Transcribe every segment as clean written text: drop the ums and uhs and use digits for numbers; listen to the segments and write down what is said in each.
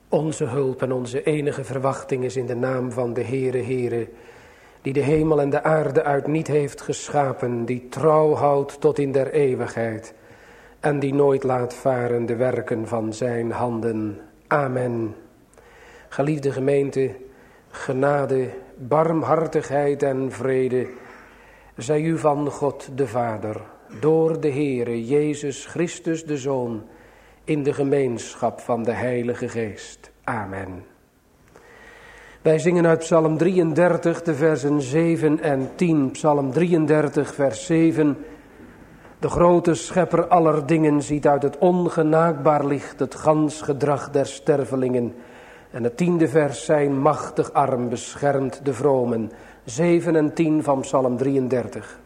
Onze hulp en onze enige verwachting is in de naam van de Heere, die de hemel en de aarde uit niet heeft geschapen, die trouw houdt tot in der eeuwigheid en die nooit laat varen de werken van zijn handen. Amen. Geliefde gemeente, genade, barmhartigheid en vrede zij u van God de Vader, door de Heere Jezus Christus de Zoon, in de gemeenschap van de Heilige Geest. Amen. Wij zingen uit Psalm 33, de versen 7 en 10. Psalm 33, vers 7. De grote schepper aller dingen ziet uit het ongenaakbaar licht het gans gedrag der stervelingen. En het 10e vers, zijn machtig arm beschermt de vromen. 7 en 10 van Psalm 33.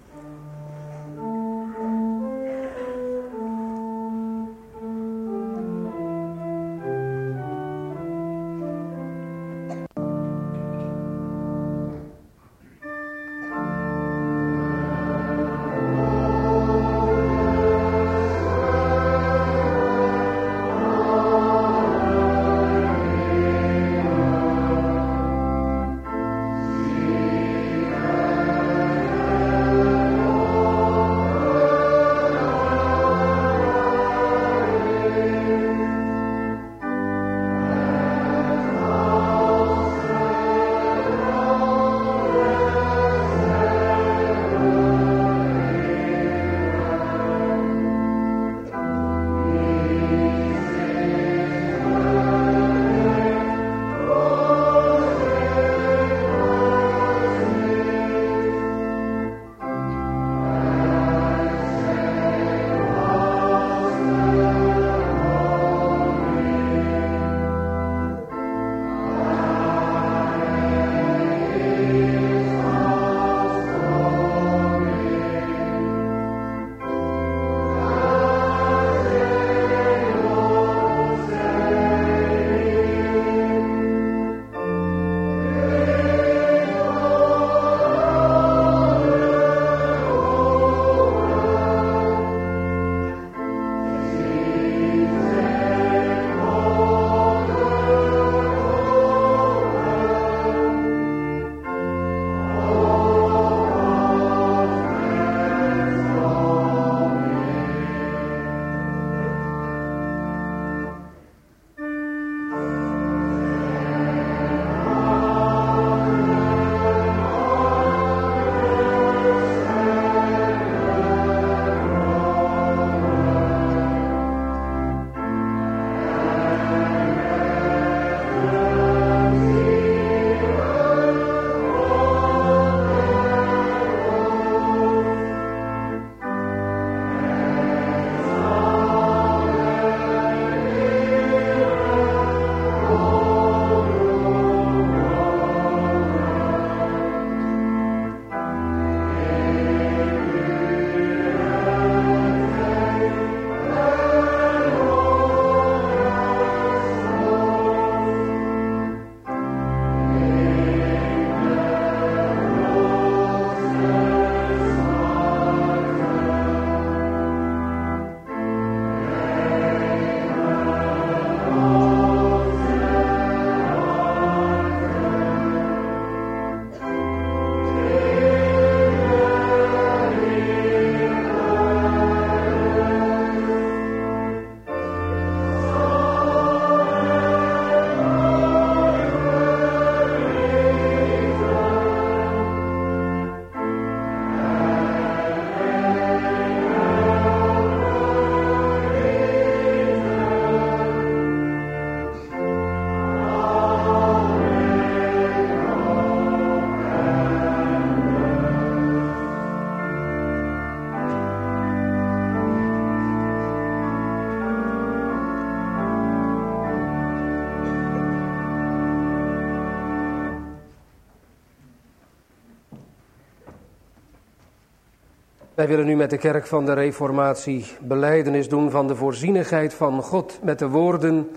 Wij willen nu met de kerk van de Reformatie belijdenis doen van de voorzienigheid van God met de woorden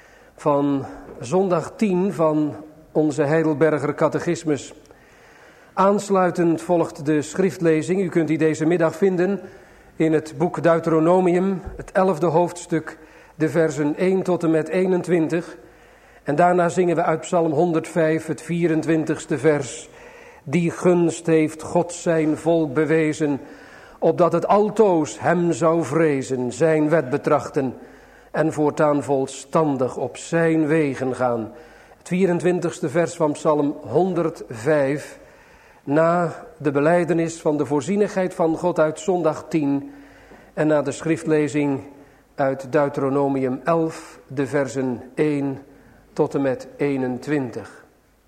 van zondag 10 van onze Heidelberger catechismus. Aansluitend volgt de schriftlezing. U kunt die deze middag vinden in het boek Deuteronomium, het 11e hoofdstuk, de versen 1 tot en met 21. En daarna zingen we uit Psalm 105, het 24ste vers. Die gunst heeft God zijn volk bewezen, opdat het altoos hem zou vrezen, zijn wet betrachten en voortaan volstandig op zijn wegen gaan. Het 24ste vers van Psalm 105, na de belijdenis van de voorzienigheid van God uit zondag 10 en na de schriftlezing uit Deuteronomium 11, de versen 1 tot en met 21.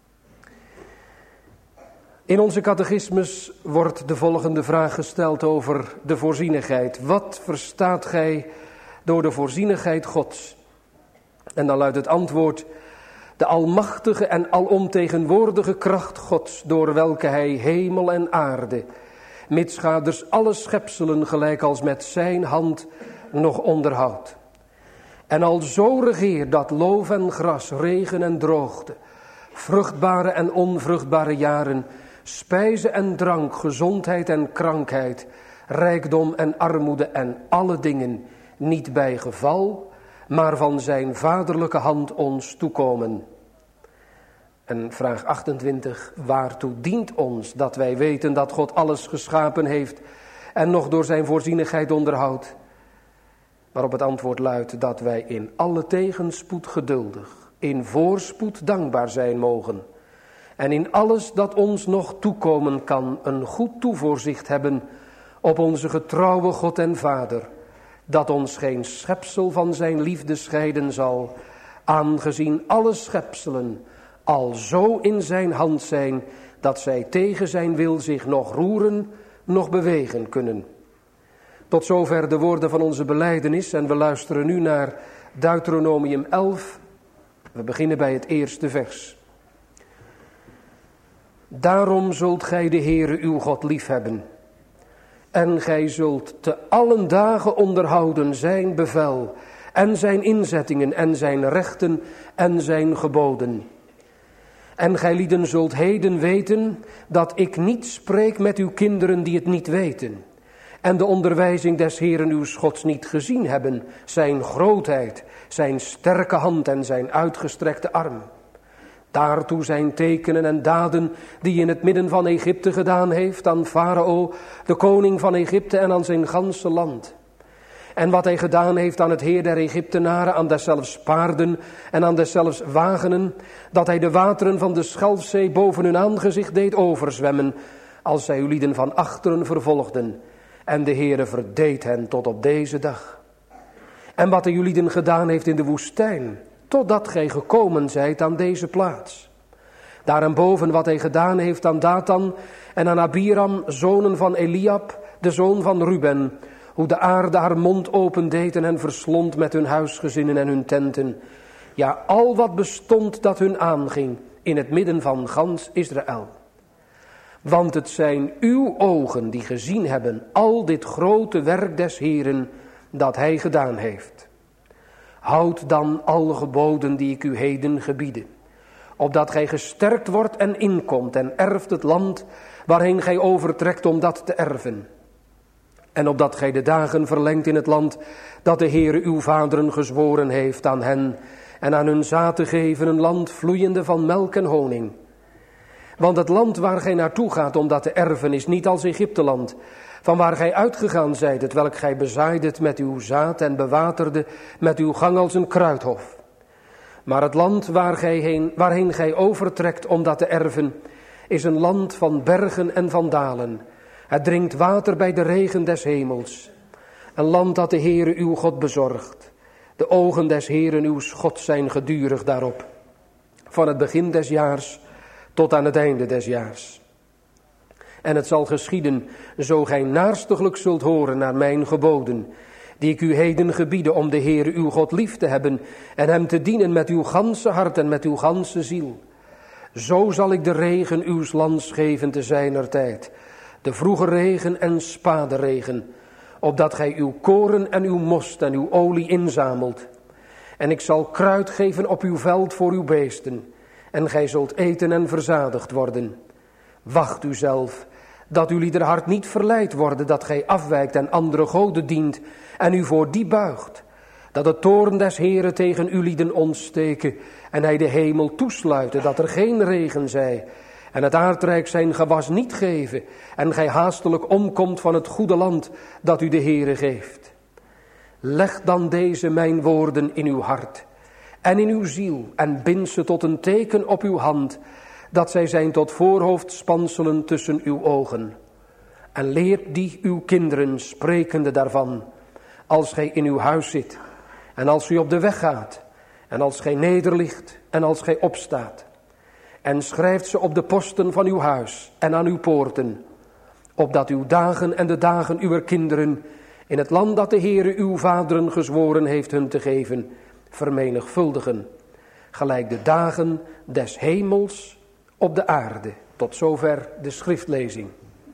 In onze catechismus wordt de volgende vraag gesteld over de voorzienigheid. Wat verstaat gij door de voorzienigheid Gods? En dan luidt het antwoord: de almachtige en alomtegenwoordige kracht Gods, door welke hij hemel en aarde, mitsgaders alle schepselen gelijk als met zijn hand nog onderhoudt. En al zo regeert dat loof en gras, regen en droogte, vruchtbare en onvruchtbare jaren, spijze en drank, gezondheid en krankheid, rijkdom en armoede en alle dingen, niet bij geval, maar van zijn vaderlijke hand ons toekomen. En vraag 28, waartoe dient ons dat wij weten dat God alles geschapen heeft en nog door zijn voorzienigheid onderhoudt? Waarop het antwoord luidt dat wij in alle tegenspoed geduldig, in voorspoed dankbaar zijn mogen. En in alles dat ons nog toekomen kan, een goed toevoorzicht hebben op onze getrouwe God en Vader, dat ons geen schepsel van zijn liefde scheiden zal, aangezien alle schepselen al zo in zijn hand zijn, dat zij tegen zijn wil zich nog roeren, nog bewegen kunnen. Tot zover de woorden van onze belijdenis en we luisteren nu naar Deuteronomium 11. We beginnen bij het eerste vers. Daarom zult gij de Heere uw God liefhebben. En gij zult te allen dagen onderhouden zijn bevel en zijn inzettingen en zijn rechten en zijn geboden. En gij lieden zult heden weten dat ik niet spreek met uw kinderen die het niet weten. En de onderwijzing des Heeren uw Gods niet gezien hebben, zijn grootheid, zijn sterke hand en zijn uitgestrekte arm. Daartoe zijn tekenen en daden die in het midden van Egypte gedaan heeft aan Farao, de koning van Egypte en aan zijn ganse land. En wat hij gedaan heeft aan het heer der Egyptenaren, aan deszelfs paarden en aan deszelfs wagenen, dat hij de wateren van de Schelfzee boven hun aangezicht deed overzwemmen, als zij uw lieden van achteren vervolgden. En de Heere verdeed hen tot op deze dag. En wat hij uw lieden gedaan heeft in de woestijn, totdat gij gekomen zijt aan deze plaats. Daarenboven wat hij gedaan heeft aan Datan en aan Abiram, zonen van Eliab, de zoon van Ruben, hoe de aarde haar mond opendeed en hen verslond met hun huisgezinnen en hun tenten. Ja, al wat bestond dat hun aanging in het midden van gans Israël. Want het zijn uw ogen die gezien hebben al dit grote werk des Heeren dat hij gedaan heeft. Houd dan alle geboden die ik u heden gebiede, opdat gij gesterkt wordt en inkomt en erft het land waarheen gij overtrekt om dat te erven. En opdat gij de dagen verlengt in het land dat de Heere uw vaderen gezworen heeft aan hen en aan hun zaad te geven, een land vloeiende van melk en honing. Want het land waar gij naartoe gaat om dat te erven is niet als Egypteland, van waar gij uitgegaan zijt, het welk gij bezaaiddet met uw zaad en bewaterde met uw gang als een kruidhof. Maar het land waarheen gij overtrekt om dat te erven, is een land van bergen en van dalen. Het drinkt water bij de regen des hemels. Een land dat de Heere uw God bezorgt. De ogen des Heeren uw God zijn gedurig daarop. Van het begin des jaars tot aan het einde des jaars. En het zal geschieden, zo gij naarstiglijk zult horen naar mijn geboden, die ik u heden gebiede om de Heere uw God lief te hebben en hem te dienen met uw ganse hart en met uw ganse ziel. Zo zal ik de regen uws lands geven te zijner tijd, de vroege regen en spaderegen, opdat gij uw koren en uw most en uw olie inzamelt. En ik zal kruid geven op uw veld voor uw beesten, en gij zult eten en verzadigd worden. Wacht u zelf, dat uw lieder hart niet verleid worden, dat gij afwijkt en andere goden dient en u voor die buigt. Dat de toorn des Heeren tegen uw lieden ontsteken en hij de hemel toesluiten, dat er geen regen zij en het aardrijk zijn gewas niet geven en gij haastelijk omkomt van het goede land dat u de Heere geeft. Leg dan deze mijn woorden in uw hart en in uw ziel en bind ze tot een teken op uw hand, dat zij zijn tot voorhoofdspanselen tussen uw ogen. En leert die uw kinderen, sprekende daarvan, als gij in uw huis zit en als u op de weg gaat en als gij nederligt en als gij opstaat. En schrijft ze op de posten van uw huis en aan uw poorten, opdat uw dagen en de dagen uwer kinderen in het land dat de Heere uw vaderen gezworen heeft hun te geven, vermenigvuldigen, gelijk de dagen des hemels op de aarde. Tot zover de schriftlezing.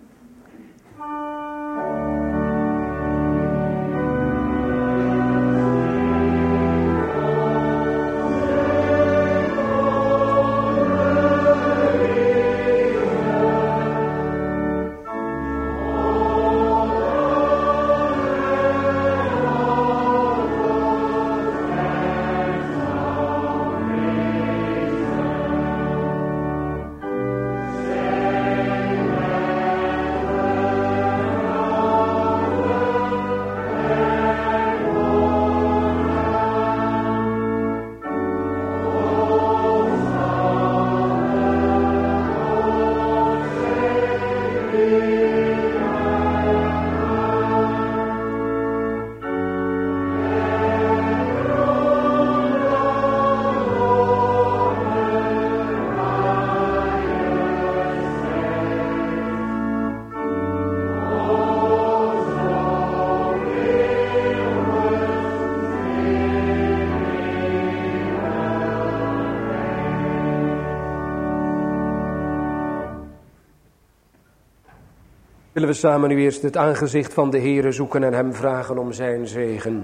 Willen we samen nu eerst het aangezicht van de Heere zoeken en hem vragen om zijn zegen.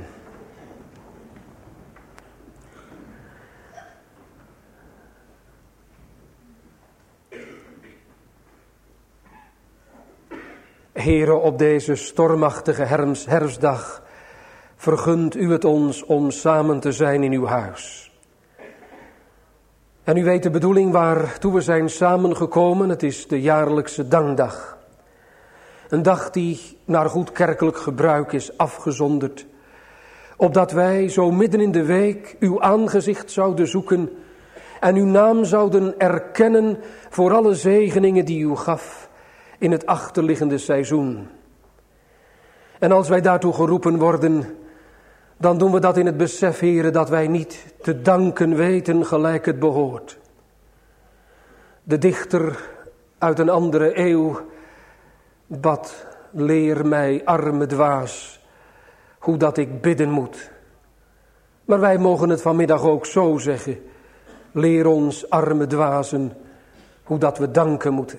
Heere, op deze stormachtige herfstdag vergunt u het ons om samen te zijn in uw huis. En u weet de bedoeling waartoe we zijn samengekomen. Het is de jaarlijkse dankdag. Een dag die naar goed kerkelijk gebruik is afgezonderd, opdat wij zo midden in de week uw aangezicht zouden zoeken en uw naam zouden erkennen voor alle zegeningen die u gaf in het achterliggende seizoen. En als wij daartoe geroepen worden, dan doen we dat in het besef, Heere, dat wij niet te danken weten gelijk het behoort. De dichter uit een andere eeuw bad: leer mij, arme dwaas, hoe dat ik bidden moet. Maar wij mogen het vanmiddag ook zo zeggen: leer ons, arme dwazen, hoe dat we danken moeten.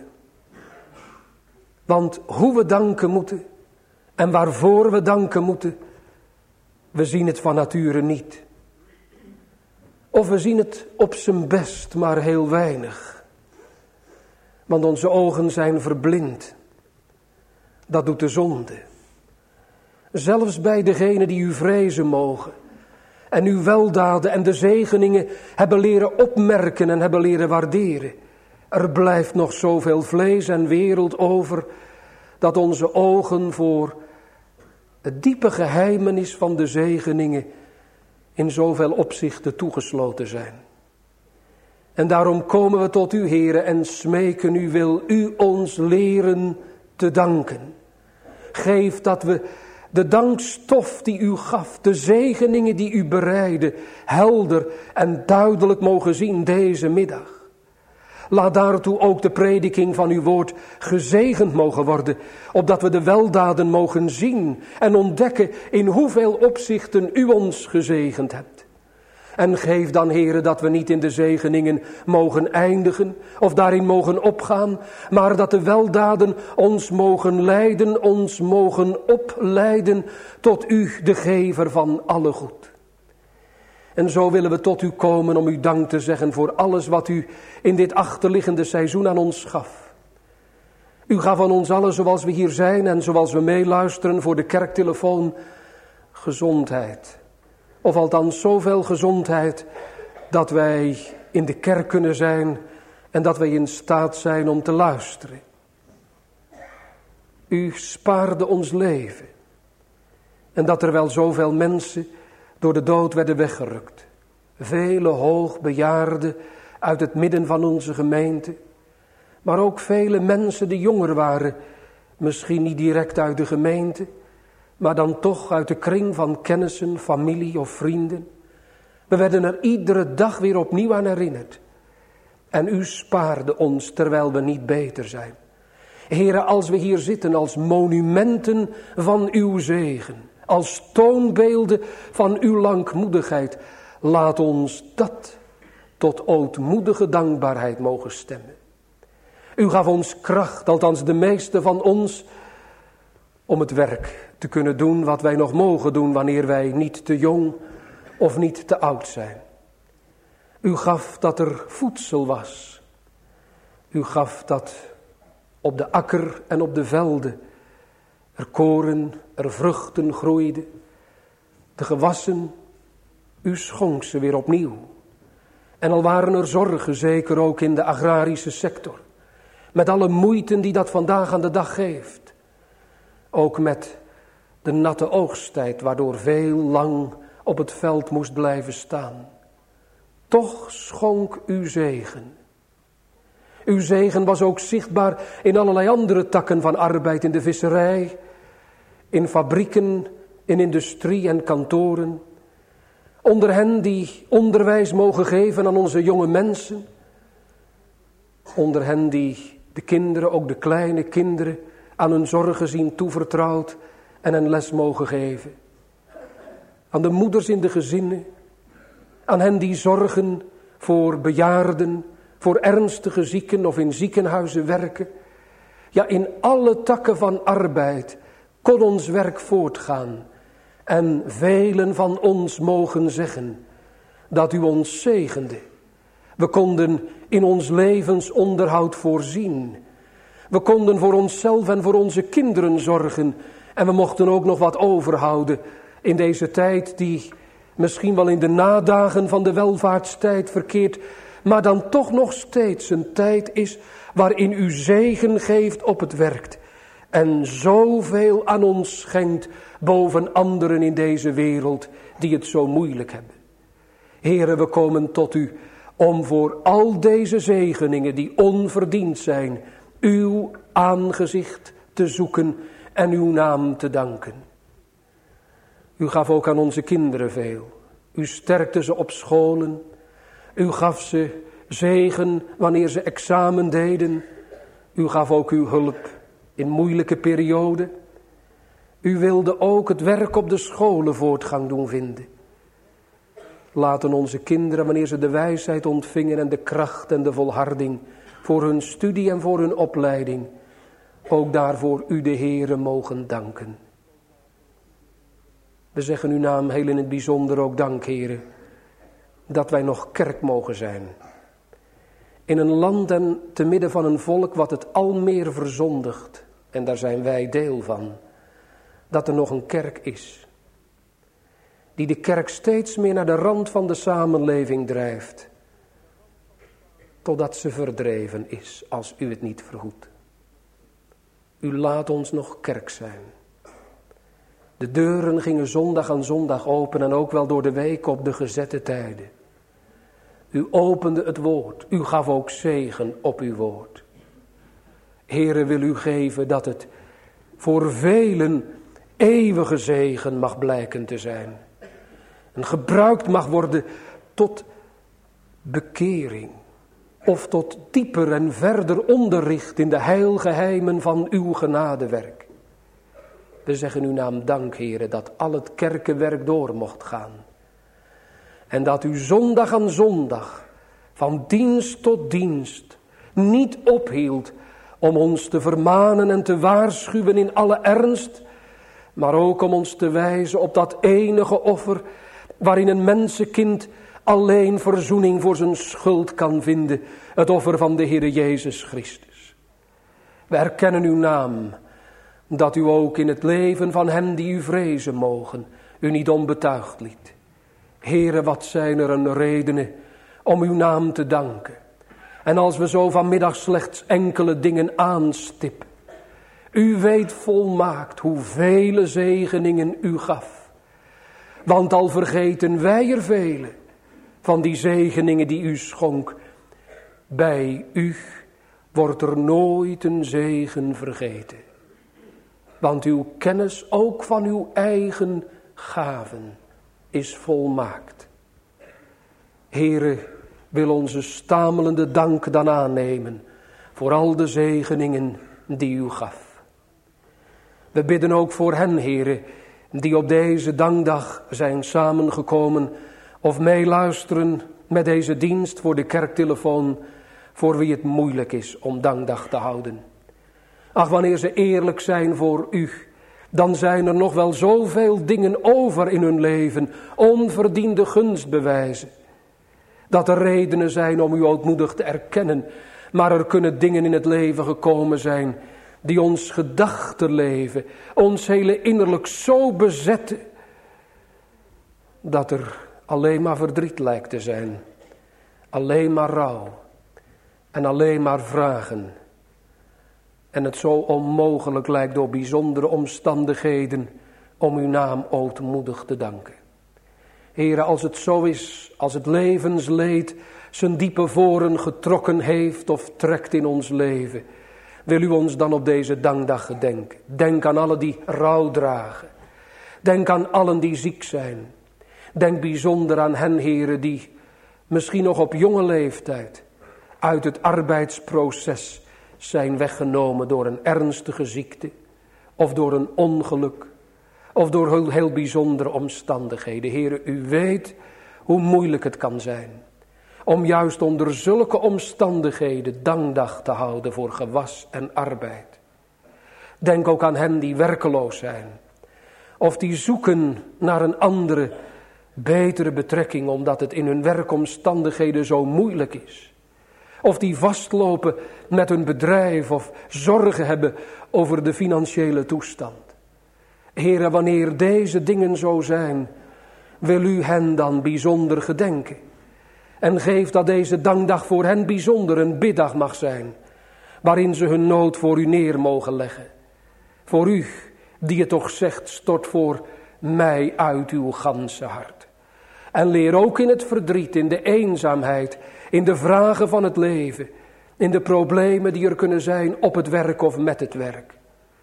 Want hoe we danken moeten en waarvoor we danken moeten, we zien het van nature niet. Of we zien het op zijn best, maar heel weinig. Want onze ogen zijn verblind. Dat doet de zonde. Zelfs bij degenen die u vrezen mogen en uw weldaden en de zegeningen hebben leren opmerken en hebben leren waarderen. Er blijft nog zoveel vlees en wereld over, dat onze ogen voor het diepe geheimenis van de zegeningen in zoveel opzichten toegesloten zijn. En daarom komen we tot u, Heere, en smeken u, wil u ons leren te danken. Geef dat we de dankstof die u gaf, de zegeningen die u bereidde, helder en duidelijk mogen zien deze middag. Laat daartoe ook de prediking van uw woord gezegend mogen worden, opdat we de weldaden mogen zien en ontdekken in hoeveel opzichten u ons gezegend hebt. En geef dan, Heere, dat we niet in de zegeningen mogen eindigen of daarin mogen opgaan, maar dat de weldaden ons mogen leiden, ons mogen opleiden tot u, de gever van alle goed. En zo willen we tot u komen om u dank te zeggen voor alles wat u in dit achterliggende seizoen aan ons gaf. U gaf aan ons allen, zoals we hier zijn en zoals we meeluisteren voor de kerktelefoon, gezondheid. Of althans zoveel gezondheid dat wij in de kerk kunnen zijn en dat wij in staat zijn om te luisteren. U spaarde ons leven. En dat er wel zoveel mensen door de dood werden weggerukt. Vele hoogbejaarden uit het midden van onze gemeente. Maar ook vele mensen die jonger waren. Misschien niet direct uit de gemeente. Maar dan toch uit de kring van kennissen, familie of vrienden. We werden er iedere dag weer opnieuw aan herinnerd. En u spaarde ons terwijl we niet beter zijn. Heere, als we hier zitten als monumenten van uw zegen. Als toonbeelden van uw langmoedigheid. Laat ons dat tot ootmoedige dankbaarheid mogen stemmen. U gaf ons kracht, althans de meeste van ons, om het werk te kunnen doen wat wij nog mogen doen wanneer wij niet te jong of niet te oud zijn. U gaf dat er voedsel was. U gaf dat op de akker en op de velden er koren, er vruchten groeiden. De gewassen, u schonk ze weer opnieuw. En al waren er zorgen, zeker ook in de agrarische sector. Met alle moeite die dat vandaag aan de dag geeft. Ook met de natte oogsttijd, waardoor veel lang op het veld moest blijven staan. Toch schonk u zegen. Uw zegen was ook zichtbaar in allerlei andere takken van arbeid, in de visserij, in fabrieken, in industrie en kantoren. Onder hen die onderwijs mogen geven aan onze jonge mensen. Onder hen die de kinderen, ook de kleine kinderen, aan hun zorgen zien toevertrouwd en een les mogen geven. Aan de moeders in de gezinnen, aan hen die zorgen voor bejaarden, voor ernstige zieken of in ziekenhuizen werken. Ja, in alle takken van arbeid kon ons werk voortgaan. En velen van ons mogen zeggen dat u ons zegende. We konden in ons levensonderhoud voorzien. We konden voor onszelf en voor onze kinderen zorgen. En we mochten ook nog wat overhouden in deze tijd die misschien wel in de nadagen van de welvaartstijd verkeert, maar dan toch nog steeds een tijd is waarin u zegen geeft op het werk. En zoveel aan ons schenkt boven anderen in deze wereld die het zo moeilijk hebben. Here, we komen tot u om voor al deze zegeningen die onverdiend zijn, uw aangezicht te zoeken en uw naam te danken. U gaf ook aan onze kinderen veel. U sterkte ze op scholen. U gaf ze zegen wanneer ze examen deden. U gaf ook uw hulp in moeilijke perioden. U wilde ook het werk op de scholen voortgang doen vinden. Laten onze kinderen, wanneer ze de wijsheid ontvingen en de kracht en de volharding voor hun studie en voor hun opleiding, ook daarvoor u de Heere mogen danken. We zeggen uw naam heel in het bijzonder ook dank, Heere, dat wij nog kerk mogen zijn. In een land en te midden van een volk wat het al meer verzondigt, en daar zijn wij deel van, dat er nog een kerk is. Die de kerk steeds meer naar de rand van de samenleving drijft, totdat ze verdreven is als u het niet vergoedt. U laat ons nog kerk zijn. De deuren gingen zondag aan zondag open en ook wel door de week op de gezette tijden. U opende het woord. U gaf ook zegen op uw woord. Heere, wil u geven dat het voor velen eeuwige zegen mag blijken te zijn. En gebruikt mag worden tot bekering. Of tot dieper en verder onderricht in de heilgeheimen van uw genadewerk. We zeggen uw naam dank, Heere, dat al het kerkenwerk door mocht gaan. En dat u zondag aan zondag, van dienst tot dienst, niet ophield om ons te vermanen en te waarschuwen in alle ernst, maar ook om ons te wijzen op dat enige offer waarin een mensenkind alleen verzoening voor zijn schuld kan vinden, het offer van de Heere Jezus Christus. We erkennen uw naam, dat u ook in het leven van hen die u vrezen mogen, u niet onbetuigd liet. Heere, wat zijn er een redenen om uw naam te danken. En als we zo vanmiddag slechts enkele dingen aanstippen. U weet volmaakt hoeveel zegeningen u gaf. Want al vergeten wij er vele van die zegeningen die u schonk. Bij u wordt er nooit een zegen vergeten. Want uw kennis ook van uw eigen gaven is volmaakt. Heere, wil onze stamelende dank dan aannemen voor al de zegeningen die u gaf. We bidden ook voor hen, Heere, die op deze dankdag zijn samengekomen of meeluisteren met deze dienst voor de kerktelefoon, voor wie het moeilijk is om dankdag te houden. Ach, wanneer ze eerlijk zijn voor u, dan zijn er nog wel zoveel dingen over in hun leven, onverdiende gunstbewijzen, dat er redenen zijn om u ootmoedig te erkennen. Maar er kunnen dingen in het leven gekomen zijn die ons gedachtenleven, ons hele innerlijk zo bezetten, dat er alleen maar verdriet lijkt te zijn, alleen maar rouw en alleen maar vragen. En het zo onmogelijk lijkt door bijzondere omstandigheden om uw naam ootmoedig te danken. Heere, als het zo is, als het levensleed zijn diepe voren getrokken heeft of trekt in ons leven, wil u ons dan op deze dankdag gedenken. Denk aan allen die rouw dragen. Denk aan allen die ziek zijn. Denk bijzonder aan hen, Heere, die misschien nog op jonge leeftijd uit het arbeidsproces zijn weggenomen door een ernstige ziekte of door een ongeluk of door heel bijzondere omstandigheden. Heere, u weet hoe moeilijk het kan zijn om juist onder zulke omstandigheden dankdag te houden voor gewas en arbeid. Denk ook aan hen die werkeloos zijn of die zoeken naar een andere, betere betrekking omdat het in hun werkomstandigheden zo moeilijk is. Of die vastlopen met hun bedrijf of zorgen hebben over de financiële toestand. Heere, wanneer deze dingen zo zijn, wil u hen dan bijzonder gedenken. En geef dat deze dankdag voor hen bijzonder een biddag mag zijn, waarin ze hun nood voor u neer mogen leggen. Voor u, die het toch zegt, stort voor mij uit uw ganse hart. En leer ook in het verdriet, in de eenzaamheid, in de vragen van het leven, in de problemen die er kunnen zijn op het werk of met het werk.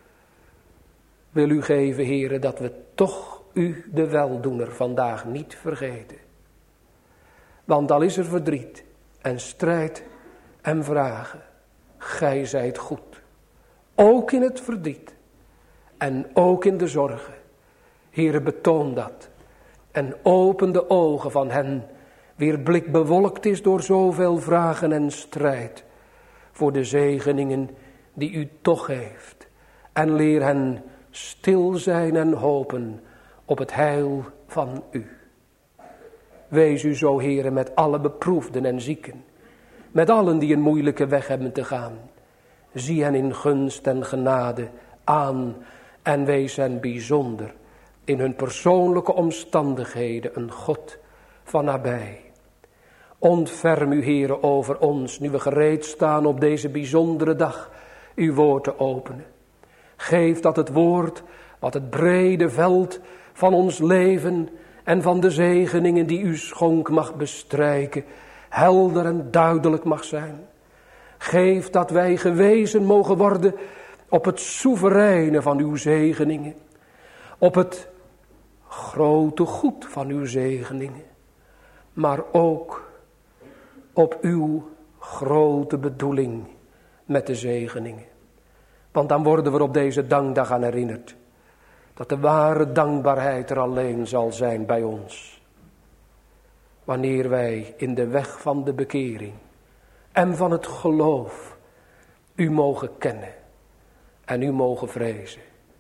Wil u geven, Heere, dat we toch u, de weldoener, vandaag niet vergeten. Want al is er verdriet en strijd en vragen, gij zijt goed. Ook in het verdriet en ook in de zorgen. Heere, betoon dat en open de ogen van hen, wier blik bewolkt is door zoveel vragen en strijd, voor de zegeningen die u toch heeft. En leer hen stil zijn en hopen op het heil van u. Wees u zo, Heere, met alle beproefden en zieken, met allen die een moeilijke weg hebben te gaan. Zie hen in gunst en genade aan en wees hen bijzonder in hun persoonlijke omstandigheden een God van nabij. Ontferm u, Heere, over ons, nu we gereed staan op deze bijzondere dag, uw woord te openen. Geef dat het woord, wat het brede veld van ons leven en van de zegeningen die u schonk mag bestrijken, helder en duidelijk mag zijn. Geef dat wij gewezen mogen worden op het soevereine van uw zegeningen, op het grote goed van uw zegeningen, maar ook op uw grote bedoeling met de zegeningen. Want dan worden we op deze dankdag aan herinnerd dat de ware dankbaarheid er alleen zal zijn bij ons. Wanneer wij in de weg van de bekering en van het geloof u mogen kennen en u mogen vrezen.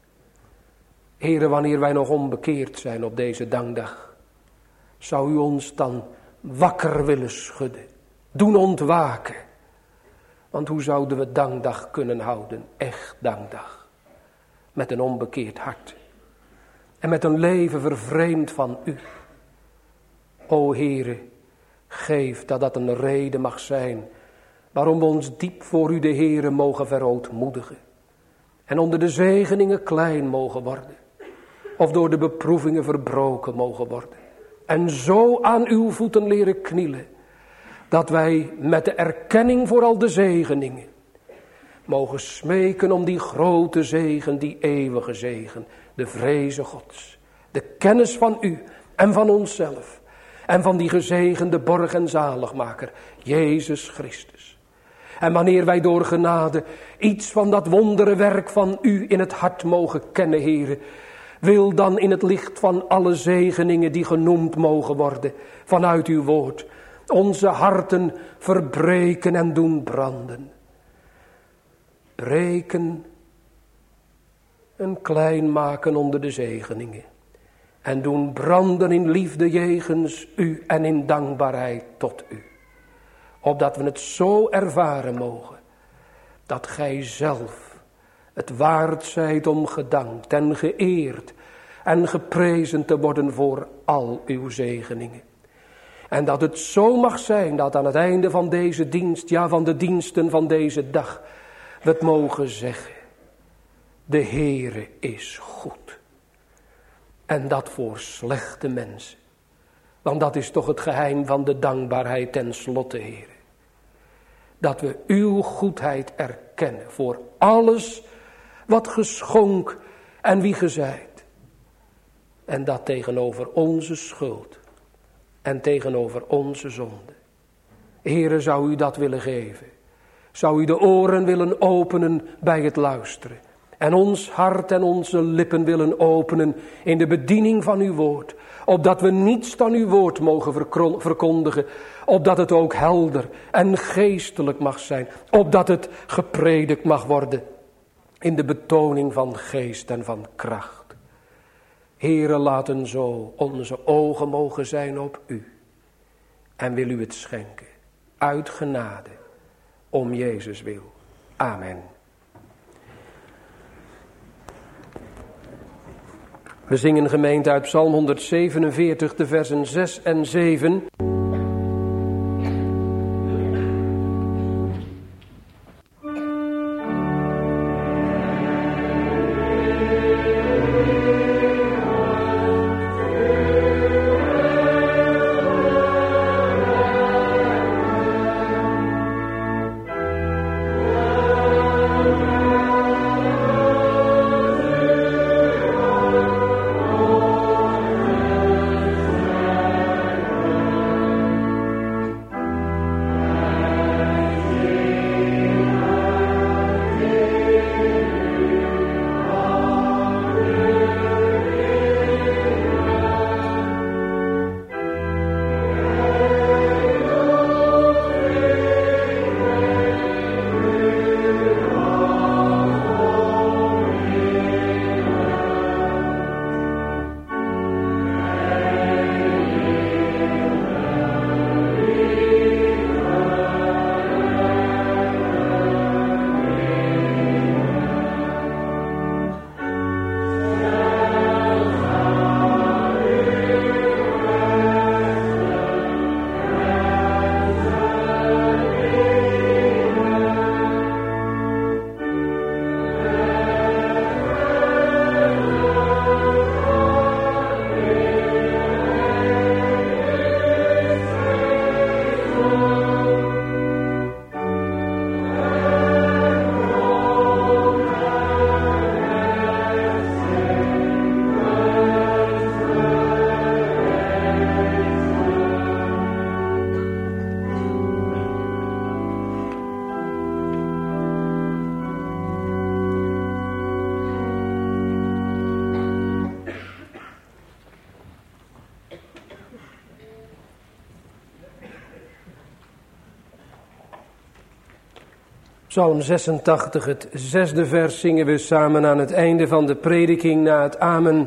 Heere, wanneer wij nog onbekeerd zijn op deze dankdag, zou u ons dan wakker willen schudden, doen ontwaken. Want hoe zouden we dankdag kunnen houden, echt dankdag, met een onbekeerd hart en met een leven vervreemd van u. O Heere, geef dat dat een reden mag zijn waarom we ons diep voor u de Heere mogen verootmoedigen. En onder de zegeningen klein mogen worden. Of door de beproevingen verbroken mogen worden. En zo aan uw voeten leren knielen. Dat wij met de erkenning voor al de zegeningen mogen smeken om die grote zegen, die eeuwige zegen. De vreze Gods. De kennis van u en van onszelf. En van die gezegende borg en zaligmaker, Jezus Christus. En wanneer wij door genade iets van dat wonderenwerk van u in het hart mogen kennen, Heere, wil dan in het licht van alle zegeningen die genoemd mogen worden vanuit uw woord, onze harten verbreken en doen branden. Breken en klein maken onder de zegeningen. En doen branden in liefde jegens u en in dankbaarheid tot u. Opdat we het zo ervaren mogen. Dat gij zelf het waard zijt om gedankt en geëerd en geprezen te worden voor al uw zegeningen. En dat het zo mag zijn dat aan het einde van deze dienst, ja van de diensten van deze dag, we het mogen zeggen. De Heere is goed. En dat voor slechte mensen. Want dat is toch het geheim van de dankbaarheid ten slotte, Heere. Dat we uw goedheid erkennen voor alles wat geschonk en wie ge zijt. En dat tegenover onze schuld en tegenover onze zonde. Heere, zou u dat willen geven? Zou u de oren willen openen bij het luisteren? En ons hart en onze lippen willen openen in de bediening van uw woord. Opdat we niets dan uw woord mogen verkondigen. Opdat het ook helder en geestelijk mag zijn. Opdat het gepredikt mag worden in de betoning van geest en van kracht. Heere, laten zo onze ogen mogen zijn op u. En wil u het schenken. Uit genade. Om Jezus wil. Amen. We zingen gemeente uit Psalm 147, de versen 6 en 7. Psalm 86, het 6e vers zingen we samen aan het einde van de prediking na het amen.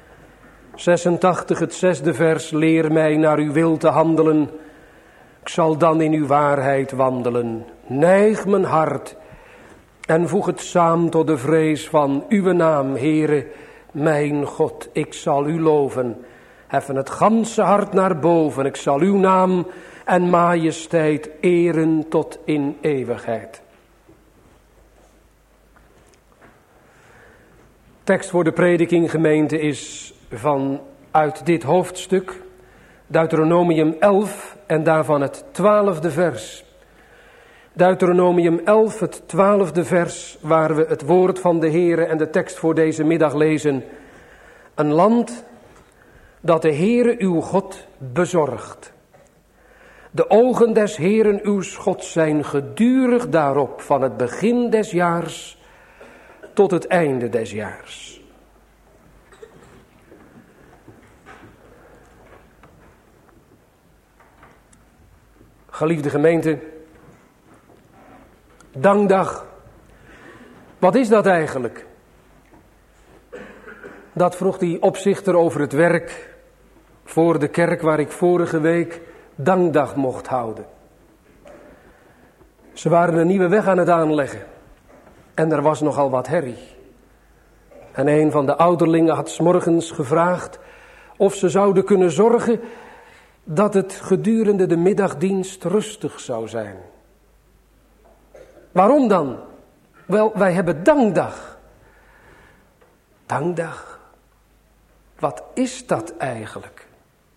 86, het 6e vers, leer mij naar uw wil te handelen. Ik zal dan in uw waarheid wandelen. Neig mijn hart en voeg het saam tot de vrees van uw naam, Heere, mijn God. Ik zal u loven heffen het ganse hart naar boven. Ik zal uw naam en majesteit eren tot in eeuwigheid. Tekst voor de prediking, gemeente, is uit dit hoofdstuk, Deuteronomium 11 en daarvan het 12e vers. Deuteronomium 11, het 12e vers, waar we het woord van de Heere en de tekst voor deze middag lezen. Een land dat de Heere uw God bezorgt. De ogen des Heeren uw Gods zijn gedurig daarop, van het begin des jaars tot het einde des jaars. Geliefde gemeente, dankdag. Wat is dat eigenlijk? Dat vroeg die opzichter over het werk voor de kerk waar ik vorige week dankdag mocht houden. Ze waren een nieuwe weg aan het aanleggen en er was nogal wat herrie. En een van de ouderlingen had 's morgens gevraagd of ze zouden kunnen zorgen dat het gedurende de middagdienst rustig zou zijn. Waarom dan? Wel, wij hebben dankdag. Dankdag. Wat is dat eigenlijk?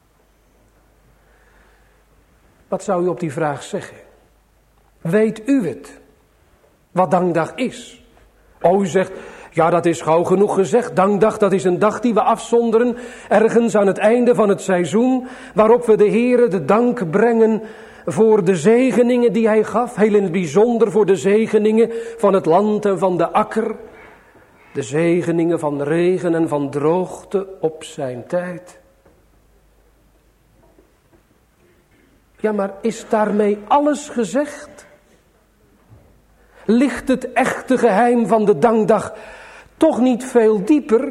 Wat zou u op die vraag zeggen? Weet u het? Wat dankdag is? Oh, u zegt, ja, dat is gauw genoeg gezegd. Dankdag, dat is een dag die we afzonderen, ergens aan het einde van het seizoen, waarop we de Heere de dank brengen voor de zegeningen die hij gaf. Heel in het bijzonder voor de zegeningen van het land en van de akker. De zegeningen van regen en van droogte op zijn tijd. Ja, maar is daarmee alles gezegd? Ligt het echte geheim van de dankdag toch niet veel dieper?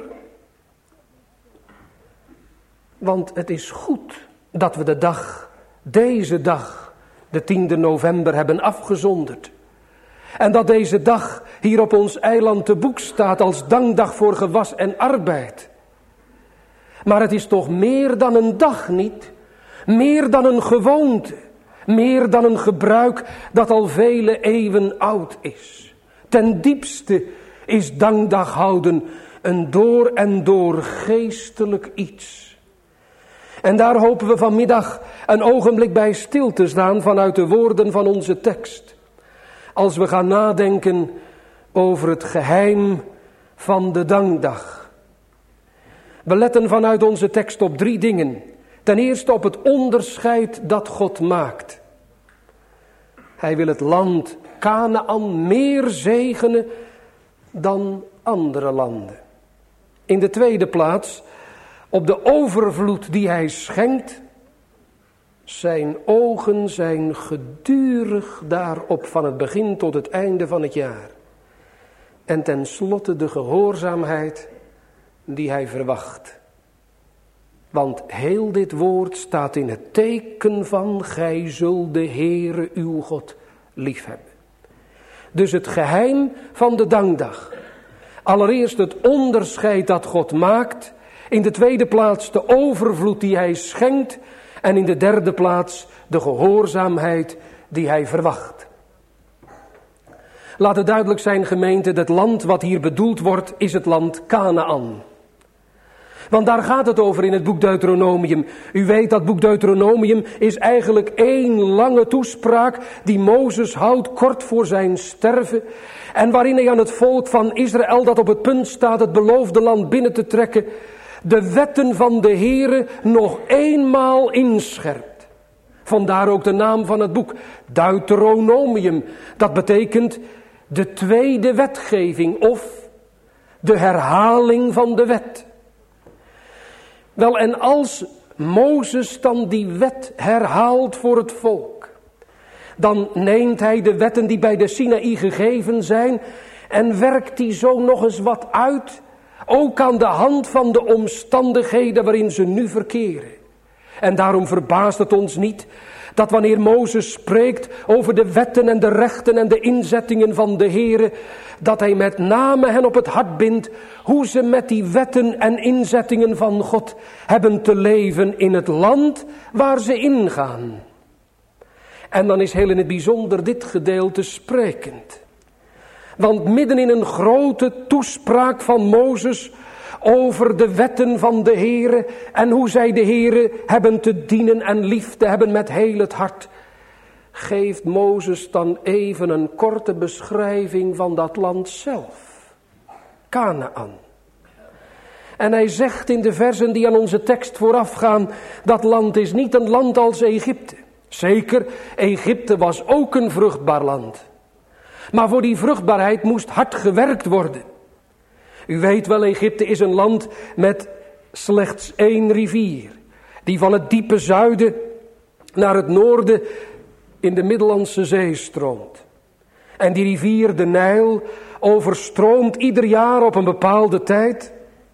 Want het is goed dat we deze dag, de 10e november, hebben afgezonderd. En dat deze dag hier op ons eiland te boek staat als dankdag voor gewas en arbeid. Maar het is toch meer dan een dag, niet? Meer dan een gewoonte. Meer dan een gebruik dat al vele eeuwen oud is. Ten diepste is dankdag houden een door en door geestelijk iets. En daar hopen we vanmiddag een ogenblik bij stil te staan vanuit de woorden van onze tekst. Als we gaan nadenken over het geheim van de dankdag. We letten vanuit onze tekst op 3 dingen. Ten eerste op het onderscheid dat God maakt. Hij wil het land Kanaän meer zegenen dan andere landen. In de tweede plaats op de overvloed die hij schenkt. Zijn ogen zijn gedurig daarop van het begin tot het einde van het jaar. En tenslotte de gehoorzaamheid die hij verwacht. Want heel dit woord staat in het teken van: gij zult de Heere uw God liefhebben. Dus het geheim van de dankdag. Allereerst het onderscheid dat God maakt. In de tweede plaats de overvloed die hij schenkt. En in de derde plaats de gehoorzaamheid die hij verwacht. Laat het duidelijk zijn, gemeente, het land wat hier bedoeld wordt is het land Kanaän. Want daar gaat het over in het boek Deuteronomium. U weet dat boek Deuteronomium is eigenlijk 1 lange toespraak die Mozes houdt kort voor zijn sterven. En waarin hij aan het volk van Israël dat op het punt staat het beloofde land binnen te trekken, de wetten van de Heere nog eenmaal inscherpt. Vandaar ook de naam van het boek, Deuteronomium. Dat betekent de tweede wetgeving of de herhaling van de wet. Wel, en als Mozes dan die wet herhaalt voor het volk, dan neemt hij de wetten die bij de Sinaï gegeven zijn en werkt die zo nog eens wat uit, ook aan de hand van de omstandigheden waarin ze nu verkeren. En daarom verbaast het ons niet dat wanneer Mozes spreekt over de wetten en de rechten en de inzettingen van de Heere, dat hij met name hen op het hart bindt hoe ze met die wetten en inzettingen van God hebben te leven in het land waar ze ingaan. En dan is heel in het bijzonder dit gedeelte sprekend. Want midden in een grote toespraak van Mozes over de wetten van de Heere en hoe zij de Heere hebben te dienen en lief te hebben met heel het hart, geeft Mozes dan even een korte beschrijving van dat land zelf, Kanaan. En hij zegt in de versen die aan onze tekst voorafgaan, dat land is niet een land als Egypte. Zeker, Egypte was ook een vruchtbaar land. Maar voor die vruchtbaarheid moest hard gewerkt worden. U weet wel, Egypte is een land met slechts 1 rivier, die van het diepe zuiden naar het noorden in de Middellandse Zee stroomt. En die rivier, de Nijl, overstroomt ieder jaar op een bepaalde tijd.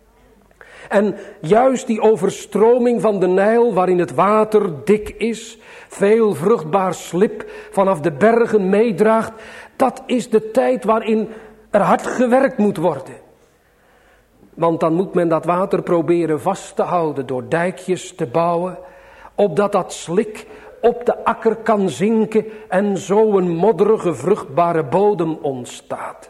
En juist die overstroming van de Nijl, waarin het water dik is, veel vruchtbaar slib vanaf de bergen meedraagt, dat is de tijd waarin er hard gewerkt moet worden. Want dan moet men dat water proberen vast te houden door dijkjes te bouwen, opdat dat slik op de akker kan zinken en zo een modderige vruchtbare bodem ontstaat.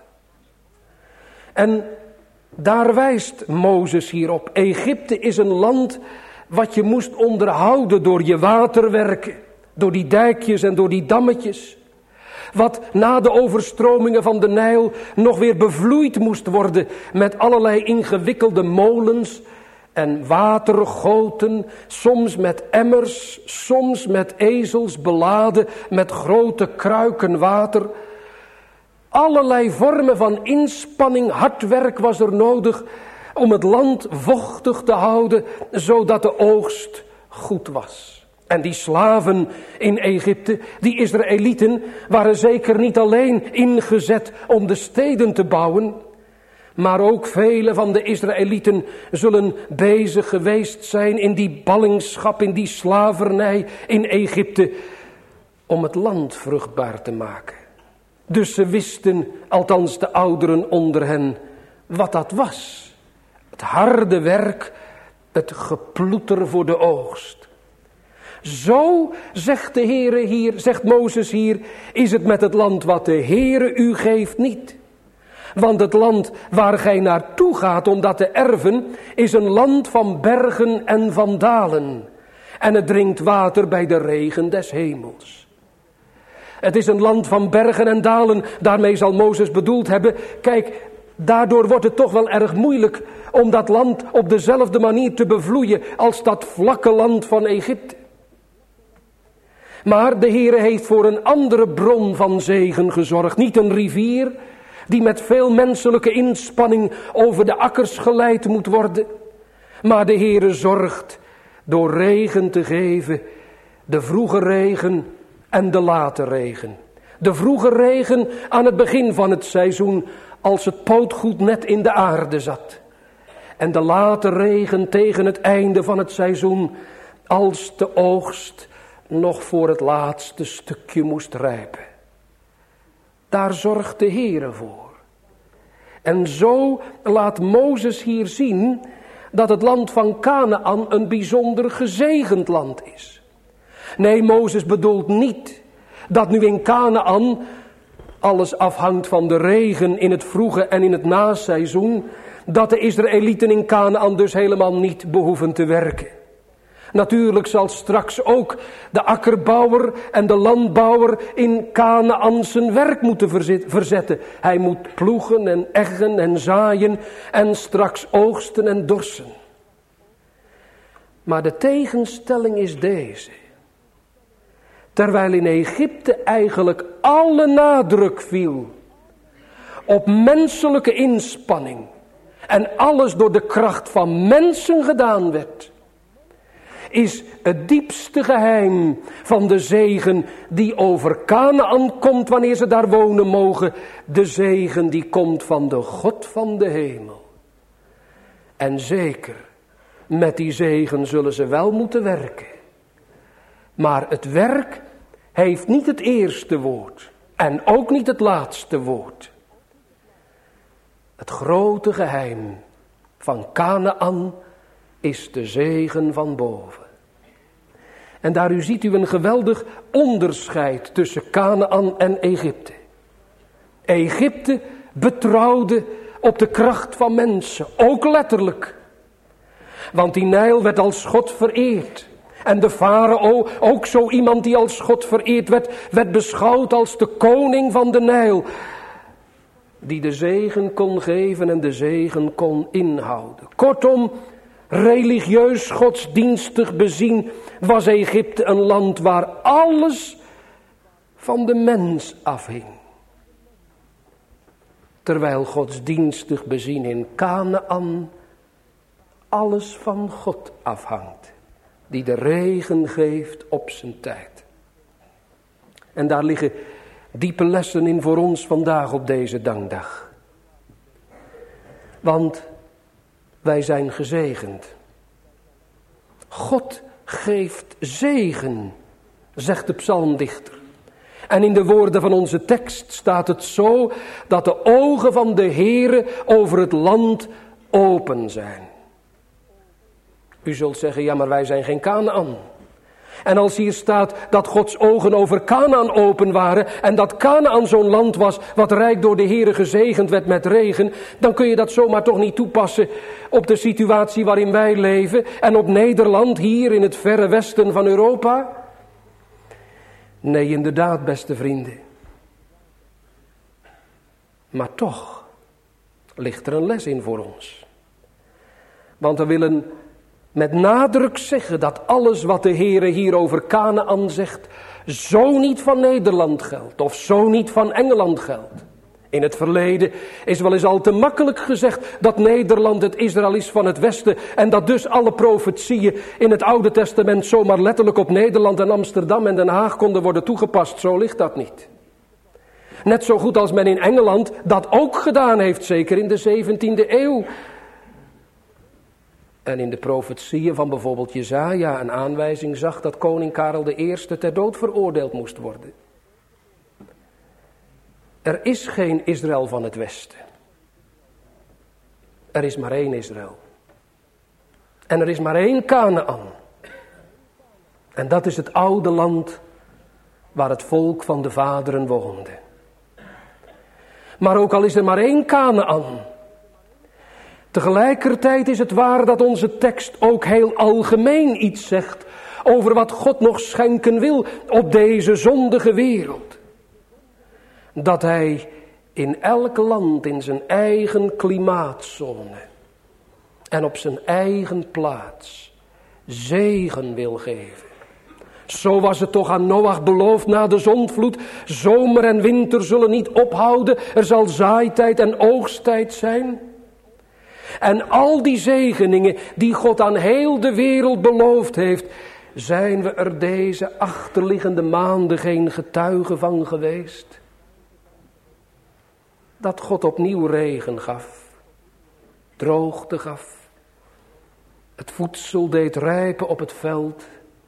En daar wijst Mozes hierop. Egypte is een land wat je moest onderhouden door je waterwerken, door die dijkjes en door die dammetjes. Wat na de overstromingen van de Nijl nog weer bevloeid moest worden met allerlei ingewikkelde molens en watergoten, soms met emmers, soms met ezels beladen, met grote kruiken water. Allerlei vormen van inspanning, hard werk was er nodig om het land vochtig te houden, zodat de oogst goed was. En die slaven in Egypte, die Israëlieten, waren zeker niet alleen ingezet om de steden te bouwen, maar ook vele van de Israëlieten zullen bezig geweest zijn in die ballingschap, in die slavernij in Egypte, om het land vruchtbaar te maken. Dus ze wisten, althans de ouderen onder hen, wat dat was. Het harde werk, het geploeter voor de oogst. Zo, zegt de Heere hier, zegt Mozes hier, is het met het land wat de Heere u geeft niet. Want het land waar gij naartoe gaat om dat te erven, is een land van bergen en van dalen. En het drinkt water bij de regen des hemels. Het is een land van bergen en dalen, daarmee zal Mozes bedoeld hebben. Kijk, daardoor wordt het toch wel erg moeilijk om dat land op dezelfde manier te bevloeien als dat vlakke land van Egypte. Maar de Heere heeft voor een andere bron van zegen gezorgd. Niet een rivier die met veel menselijke inspanning over de akkers geleid moet worden. Maar de Heere zorgt door regen te geven, de vroege regen en de late regen. De vroege regen aan het begin van het seizoen, als het pootgoed net in de aarde zat. En de late regen tegen het einde van het seizoen, als de oogst nog voor het laatste stukje moest rijpen. Daar zorgt de Heere voor. En zo laat Mozes hier zien dat het land van Kanaan een bijzonder gezegend land is. Nee, Mozes bedoelt niet dat nu in Kanaan alles afhangt van de regen in het vroege en in het naseizoen, dat de Israëlieten in Kanaan dus helemaal niet behoeven te werken. Natuurlijk zal straks ook de akkerbouwer en de landbouwer in Kanaan zijn werk moeten verzetten. Hij moet ploegen en eggen en zaaien en straks oogsten en dorsen. Maar de tegenstelling is deze. Terwijl in Egypte eigenlijk alle nadruk viel op menselijke inspanning en alles door de kracht van mensen gedaan werd, is het diepste geheim van de zegen die over Kanaan komt wanneer ze daar wonen mogen, de zegen die komt van de God van de hemel. En zeker, met die zegen zullen ze wel moeten werken. Maar het werk heeft niet het eerste woord en ook niet het laatste woord. Het grote geheim van Kanaän is de zegen van boven. En daar ziet u een geweldig onderscheid tussen Kanaän en Egypte. Egypte betrouwde op de kracht van mensen, ook letterlijk. Want die Nijl werd als God vereerd. En de farao, ook zo iemand die als God vereerd werd beschouwd als de koning van de Nijl. Die de zegen kon geven en de zegen kon inhouden. Kortom, religieus godsdienstig bezien was Egypte een land waar alles van de mens afhing. Terwijl godsdienstig bezien in Kanaän alles van God afhangt. Die de regen geeft op zijn tijd. En daar liggen diepe lessen in voor ons vandaag op deze dankdag. Want wij zijn gezegend. God geeft zegen, zegt de psalmdichter. En in de woorden van onze tekst staat het zo dat de ogen van de Heere over het land open zijn. U zult zeggen, ja, maar wij zijn geen Kanaän. En als hier staat dat Gods ogen over Kanaän open waren en dat Kanaän zo'n land was wat rijk door de Heere gezegend werd met regen, dan kun je dat zomaar toch niet toepassen op de situatie waarin wij leven en op Nederland hier in het verre westen van Europa. Nee, inderdaad, beste vrienden. Maar toch ligt er een les in voor ons. Want we willen met nadruk zeggen dat alles wat de Heere hier over Kanaän zegt, zo niet van Nederland geldt of zo niet van Engeland geldt. In het verleden is wel eens al te makkelijk gezegd dat Nederland het Israël is van het Westen en dat dus alle profetieën in het Oude Testament zomaar letterlijk op Nederland en Amsterdam en Den Haag konden worden toegepast. Zo ligt dat niet. Net zo goed als men in Engeland dat ook gedaan heeft, zeker in de 17e eeuw. En in de profetieën van bijvoorbeeld Jesaja een aanwijzing zag dat koning Karel I ter dood veroordeeld moest worden. Er is geen Israël van het Westen. Er is maar één Israël. En er is maar één Kanaän. En dat is het oude land waar het volk van de vaderen woonde. Maar ook al is er maar één Kanaän, tegelijkertijd is het waar dat onze tekst ook heel algemeen iets zegt over wat God nog schenken wil op deze zondige wereld. Dat hij in elk land in zijn eigen klimaatzone en op zijn eigen plaats zegen wil geven. Zo was het toch aan Noach beloofd na de zondvloed. Zomer en winter zullen niet ophouden. Er zal zaaitijd en oogsttijd zijn. En al die zegeningen die God aan heel de wereld beloofd heeft, zijn we er deze achterliggende maanden geen getuige van geweest? Dat God opnieuw regen gaf, droogte gaf, het voedsel deed rijpen op het veld,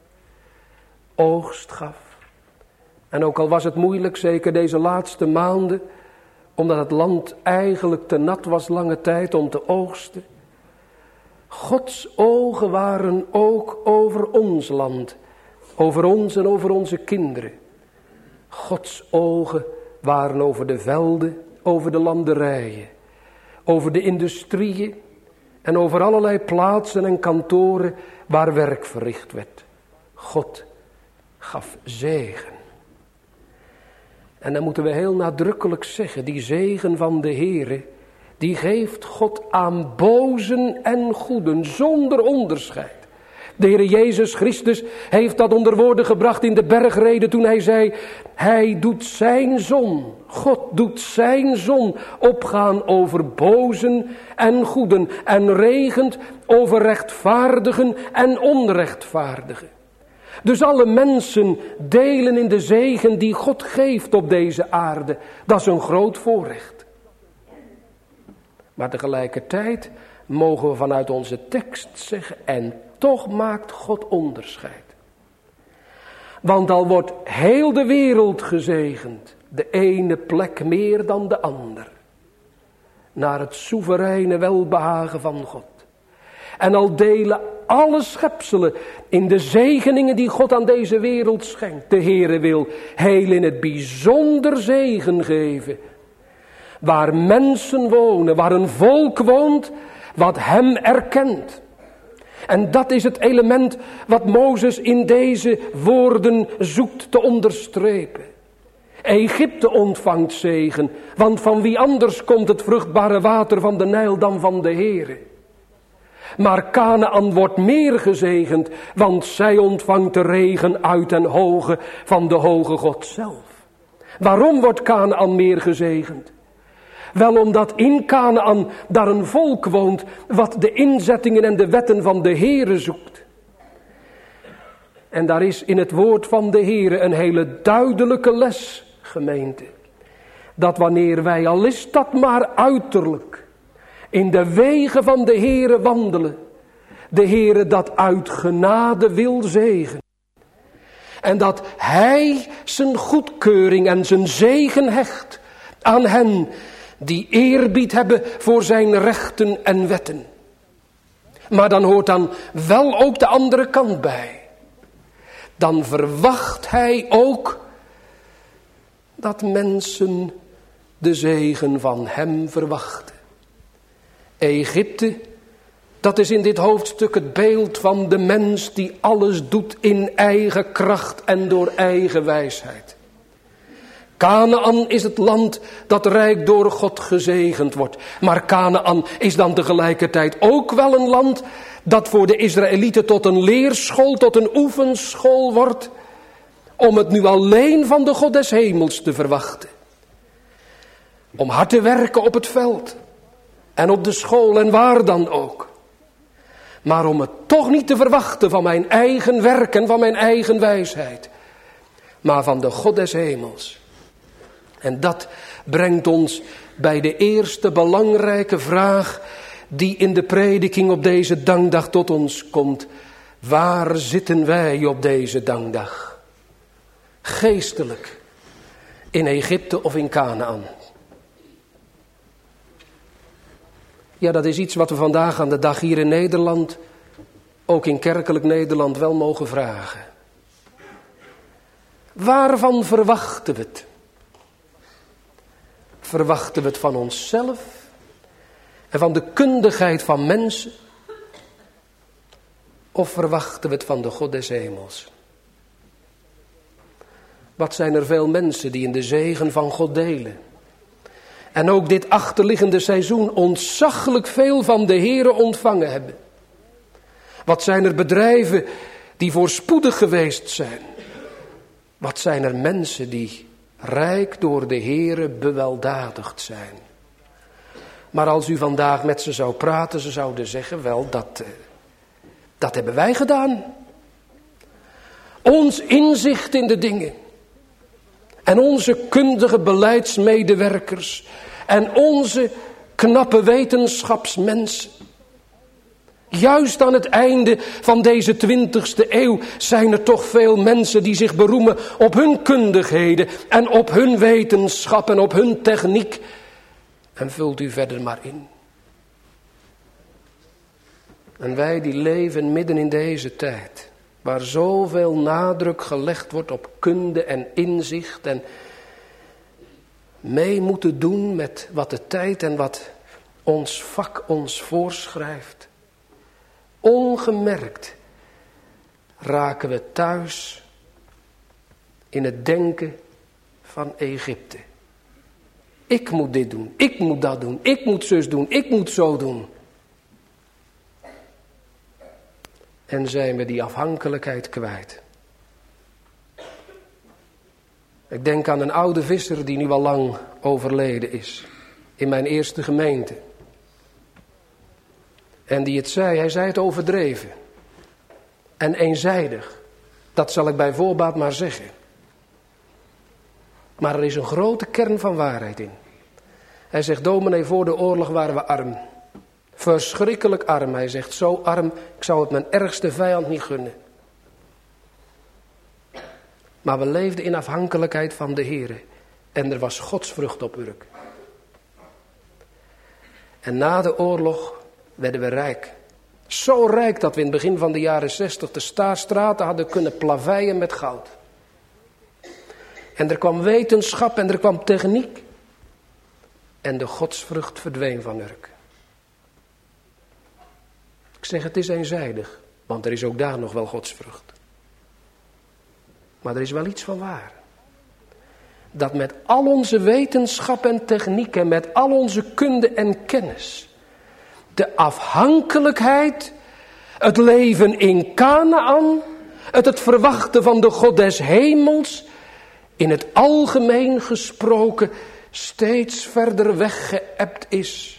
oogst gaf. En ook al was het moeilijk, zeker deze laatste maanden, omdat het land eigenlijk te nat was lange tijd om te oogsten. Gods ogen waren ook over ons land, over ons en over onze kinderen. Gods ogen waren over de velden, over de landerijen, over de industrieën en over allerlei plaatsen en kantoren waar werk verricht werd. God gaf zegen. En dan moeten we heel nadrukkelijk zeggen, die zegen van de Heere, die geeft God aan bozen en goeden, zonder onderscheid. De Heer Jezus Christus heeft dat onder woorden gebracht in de bergrede toen hij zei, hij doet zijn zon, God doet zijn zon opgaan over bozen en goeden en regent over rechtvaardigen en onrechtvaardigen. Dus alle mensen delen in de zegen die God geeft op deze aarde. Dat is een groot voorrecht. Maar tegelijkertijd mogen we vanuit onze tekst zeggen, en toch maakt God onderscheid. Want al wordt heel de wereld gezegend, de ene plek meer dan de ander, naar het soevereine welbehagen van God. En al delen alle schepselen in de zegeningen die God aan deze wereld schenkt. De Heere wil heel in het bijzonder zegen geven. Waar mensen wonen, waar een volk woont, wat hem erkent. En dat is het element wat Mozes in deze woorden zoekt te onderstrepen. Egypte ontvangt zegen, want van wie anders komt het vruchtbare water van de Nijl dan van de Heere. Maar Kanaän wordt meer gezegend, want zij ontvangt de regen uit den hoge van de hoge God zelf. Waarom wordt Kanaän meer gezegend? Wel omdat in Kanaän daar een volk woont wat de inzettingen en de wetten van de Heere zoekt. En daar is in het woord van de Heere een hele duidelijke les, gemeente. Dat wanneer wij, al is dat maar uiterlijk, in de wegen van de Heere wandelen, de Heere dat uit genade wil zegenen. En dat Hij zijn goedkeuring en zijn zegen hecht aan hen die eerbied hebben voor zijn rechten en wetten. Maar dan hoort dan wel ook de andere kant bij. Dan verwacht Hij ook dat mensen de zegen van hem verwachten. Egypte, dat is in dit hoofdstuk het beeld van de mens die alles doet in eigen kracht en door eigen wijsheid. Kanaän is het land dat rijk door God gezegend wordt. Maar Kanaän is dan tegelijkertijd ook wel een land dat voor de Israëlieten tot een leerschool, tot een oefenschool wordt, om het nu alleen van de God des hemels te verwachten. Om hard te werken op het veld en op de school en waar dan ook. Maar om het toch niet te verwachten van mijn eigen werk en van mijn eigen wijsheid, maar van de God des hemels. En dat brengt ons bij de eerste belangrijke vraag die in de prediking op deze dankdag tot ons komt. Waar zitten wij op deze dankdag? Geestelijk, in Egypte of in Kanaän? Ja, dat is iets wat we vandaag aan de dag hier in Nederland, ook in kerkelijk Nederland, wel mogen vragen. Waarvan verwachten we het? Verwachten we het van onszelf en van de kundigheid van mensen? Of verwachten we het van de God des hemels? Wat zijn er veel mensen die in de zegen van God delen. En ook dit achterliggende seizoen ontzaglijk veel van de Heere ontvangen hebben. Wat zijn er bedrijven die voorspoedig geweest zijn. Wat zijn er mensen die rijk door de Heere beweldadigd zijn. Maar als u vandaag met ze zou praten, ze zouden zeggen, wel, dat hebben wij gedaan. Ons inzicht in de dingen. En onze kundige beleidsmedewerkers. En onze knappe wetenschapsmensen. Juist aan het einde van deze 20e eeuw zijn er toch veel mensen die zich beroemen op hun kundigheden en op hun wetenschap en op hun techniek. En vult u verder maar in. En wij die leven midden in deze tijd, waar zoveel nadruk gelegd wordt op kunde en inzicht en mee moeten doen met wat de tijd en wat ons vak ons voorschrijft. Ongemerkt raken we thuis in het denken van Egypte. Ik moet dit doen, ik moet dat doen, ik moet zus doen, ik moet zo doen. En zijn we die afhankelijkheid kwijt. Ik denk aan een oude visser die nu al lang overleden is. In mijn eerste gemeente. En die het zei, hij zei het overdreven. En eenzijdig. Dat zal ik bij voorbaat maar zeggen. Maar er is een grote kern van waarheid in. Hij zegt, dominee, voor de oorlog waren we arm. Verschrikkelijk arm. Hij zegt, zo arm, ik zou het mijn ergste vijand niet gunnen. Maar we leefden in afhankelijkheid van de Heere. En er was godsvrucht op Urk. En na de oorlog werden we rijk. Zo rijk dat we in het begin van de jaren 60 de straten hadden kunnen plaveien met goud. En er kwam wetenschap en er kwam techniek. En de godsvrucht verdween van Urk. Ik zeg, het is eenzijdig, want er is ook daar nog wel godsvrucht. Maar er is wel iets van waar. Dat met al onze wetenschap en techniek en met al onze kunde en kennis, de afhankelijkheid, het leven in Kanaän, het verwachten van de God des hemels, in het algemeen gesproken steeds verder weggeëbt is.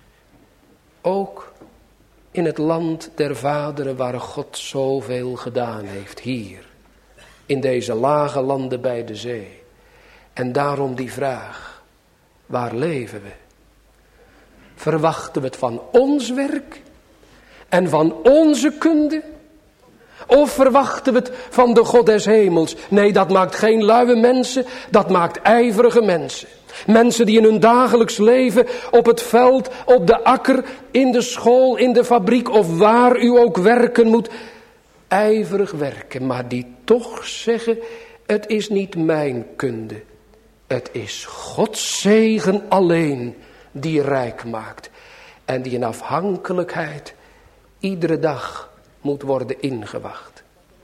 Ook in het land der vaderen waar God zoveel gedaan heeft, hier, in deze lage landen bij de zee. En daarom die vraag, waar leven we? Verwachten we het van ons werk en van onze kunde? Of verwachten we het van de God des hemels? Nee, dat maakt geen luie mensen, dat maakt ijverige mensen. Mensen die in hun dagelijks leven, op het veld, op de akker, in de school, in de fabriek of waar u ook werken moet, ijverig werken. Maar die toch zeggen, het is niet mijn kunde. Het is Gods zegen alleen die rijk maakt. En die in afhankelijkheid iedere dag moet worden ingewacht.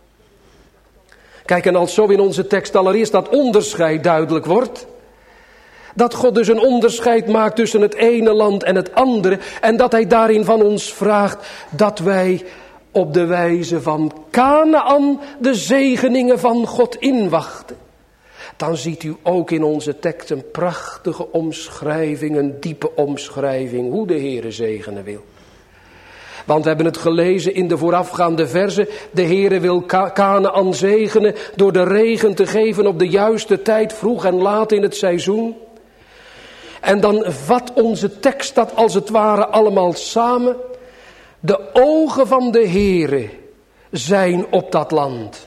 Kijk, en als zo in onze tekst allereerst dat onderscheid duidelijk wordt. Dat God dus een onderscheid maakt tussen het ene land en het andere. En dat hij daarin van ons vraagt dat wij op de wijze van Kanaän de zegeningen van God inwachten. Dan ziet u ook in onze tekst een prachtige omschrijving, een diepe omschrijving hoe de Heere zegenen wil. Want we hebben het gelezen in de voorafgaande verzen. De Heere wil Kanaän zegenen door de regen te geven op de juiste tijd, vroeg en laat in het seizoen. En dan vat onze tekst dat als het ware allemaal samen. De ogen van de Heere zijn op dat land.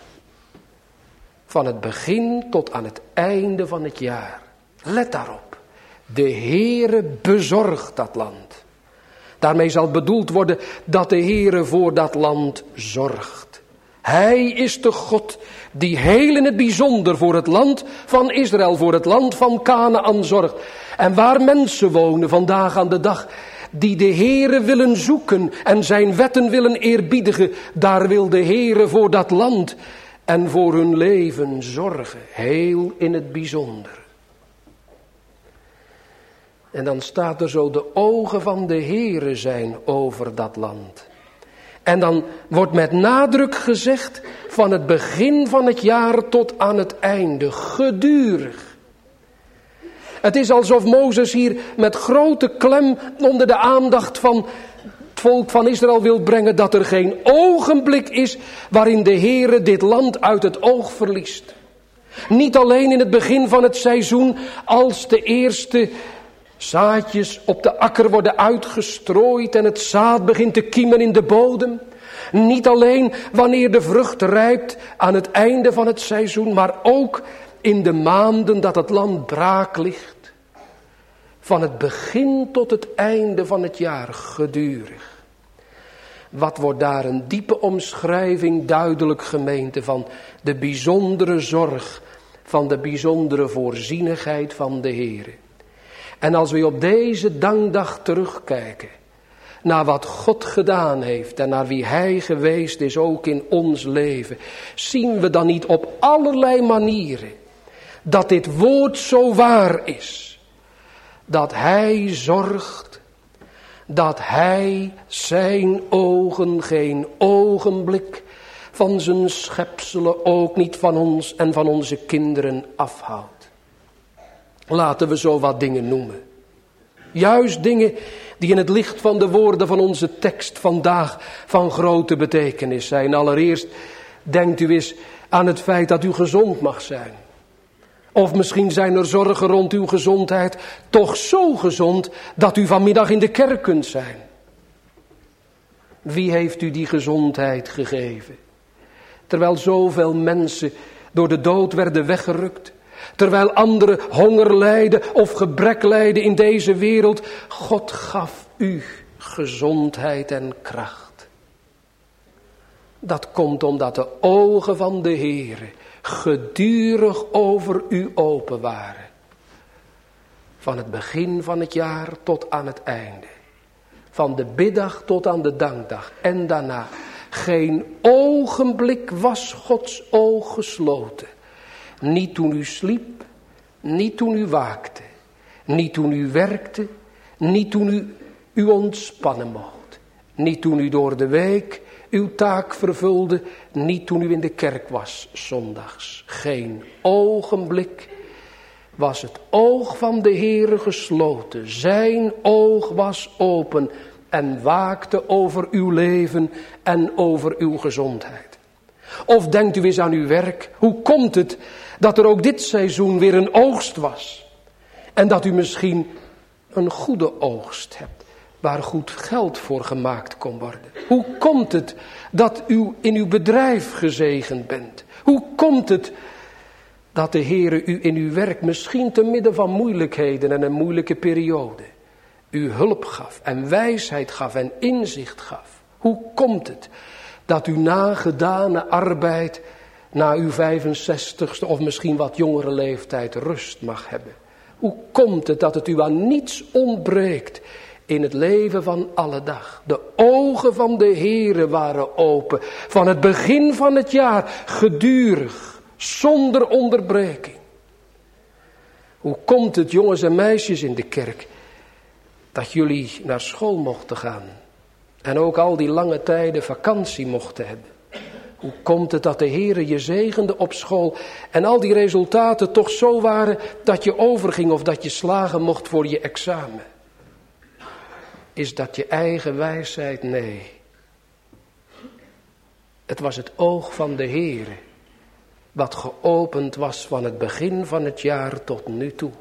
Van het begin tot aan het einde van het jaar. Let daarop. De Heere bezorgt dat land. Daarmee zal bedoeld worden dat de Heere voor dat land zorgt. Hij is de God die heel in het bijzonder voor het land van Israël, voor het land van Kanaän zorgt. En waar mensen wonen vandaag aan de dag, die de Heere willen zoeken en zijn wetten willen eerbiedigen, daar wil de Heere voor dat land en voor hun leven zorgen, heel in het bijzonder. En dan staat er zo, de ogen van de Heere zijn over dat land. En dan wordt met nadruk gezegd, van het begin van het jaar tot aan het einde, gedurig. Het is alsof Mozes hier met grote klem onder de aandacht van het volk van Israël wil brengen dat er geen ogenblik is waarin de Heere dit land uit het oog verliest. Niet alleen in het begin van het seizoen, als de eerste zaadjes op de akker worden uitgestrooid en het zaad begint te kiemen in de bodem. Niet alleen wanneer de vrucht rijpt aan het einde van het seizoen, maar ook in de maanden dat het land braak ligt. Van het begin tot het einde van het jaar gedurig. Wat wordt daar een diepe omschrijving duidelijk, gemeente, van de bijzondere zorg, van de bijzondere voorzienigheid van de Heere. En als we op deze dankdag terugkijken naar wat God gedaan heeft en naar wie Hij geweest is ook in ons leven, zien we dan niet op allerlei manieren dat dit woord zo waar is. Dat Hij zorgt, dat Hij zijn ogen geen ogenblik van zijn schepselen, ook niet van ons en van onze kinderen afhoudt. Laten we zo wat dingen noemen. Juist dingen die in het licht van de woorden van onze tekst vandaag van grote betekenis zijn. Allereerst denkt u eens aan het feit dat u gezond mag zijn. Of misschien zijn er zorgen rond uw gezondheid toch zo gezond dat u vanmiddag in de kerk kunt zijn. Wie heeft u die gezondheid gegeven? Terwijl zoveel mensen door de dood werden weggerukt. Terwijl anderen honger lijden of gebrek lijden in deze wereld. God gaf u gezondheid en kracht. Dat komt omdat de ogen van de Heere gedurig over u open waren. Van het begin van het jaar tot aan het einde. Van de biddag tot aan de dankdag en daarna. Geen ogenblik was Gods oog gesloten. Niet toen u sliep, niet toen u waakte, niet toen u werkte, niet toen u ontspannen mocht. Niet toen u door de week uw taak vervulde, niet toen u in de kerk was, zondags. Geen ogenblik was het oog van de Heere gesloten. Zijn oog was open en waakte over uw leven en over uw gezondheid. Of denkt u eens aan uw werk. Hoe komt het dat er ook dit seizoen weer een oogst was? En dat u misschien een goede oogst hebt, waar goed geld voor gemaakt kon worden. Hoe komt het dat u in uw bedrijf gezegend bent? Hoe komt het dat de Heere u in uw werk misschien te midden van moeilijkheden en een moeilijke periode u hulp gaf en wijsheid gaf en inzicht gaf? Hoe komt het dat u na gedane arbeid, na uw 65ste of misschien wat jongere leeftijd rust mag hebben? Hoe komt het dat het u aan niets ontbreekt in het leven van alle dag? De ogen van de Heere waren open, van het begin van het jaar, gedurig, zonder onderbreking. Hoe komt het, jongens en meisjes in de kerk, dat jullie naar school mochten gaan en ook al die lange tijden vakantie mochten hebben? Hoe komt het dat de Heere je zegende op school en al die resultaten toch zo waren dat je overging of dat je slagen mocht voor je examen? Is dat je eigen wijsheid? Nee. Het was het oog van de Heere wat geopend was van het begin van het jaar tot nu toe.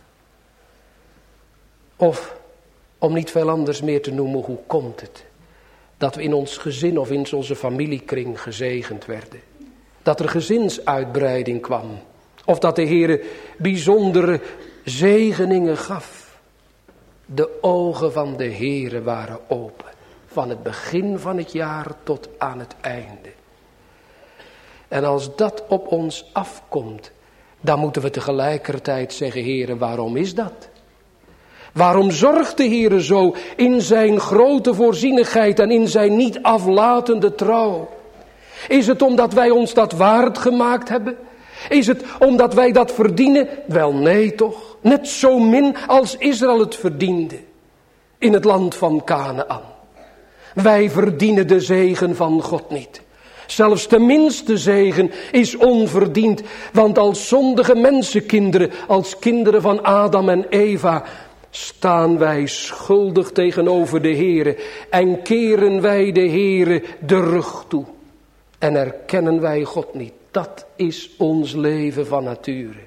Of, om niet veel anders meer te noemen, hoe komt het dat we in ons gezin of in onze familiekring gezegend werden? Dat er gezinsuitbreiding kwam. Of dat de Heere bijzondere zegeningen gaf. De ogen van de Heere waren open. Van het begin van het jaar tot aan het einde. En als dat op ons afkomt, dan moeten we tegelijkertijd zeggen: Heere, waarom is dat? Waarom zorgt de Heere zo in zijn grote voorzienigheid en in zijn niet aflatende trouw? Is het omdat wij ons dat waard gemaakt hebben? Is het omdat wij dat verdienen? Wel nee toch, net zo min als Israël het verdiende in het land van Kanaän. Wij verdienen de zegen van God niet. Zelfs de minste zegen is onverdiend, want als zondige mensenkinderen, als kinderen van Adam en Eva, staan wij schuldig tegenover de Heere en keren wij de Heere de rug toe. En erkennen wij God niet. Dat is ons leven van nature.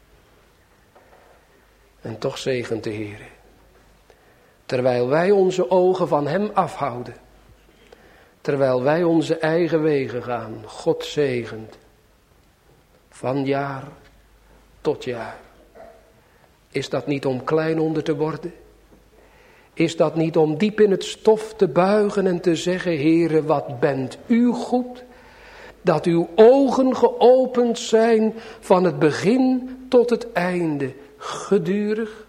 En toch zegent de Heere. Terwijl wij onze ogen van hem afhouden. Terwijl wij onze eigen wegen gaan. God zegent. Van jaar tot jaar. Is dat niet om klein onder te worden? Is dat niet om diep in het stof te buigen en te zeggen: Heere, wat bent u goed? Dat uw ogen geopend zijn van het begin tot het einde, gedurig.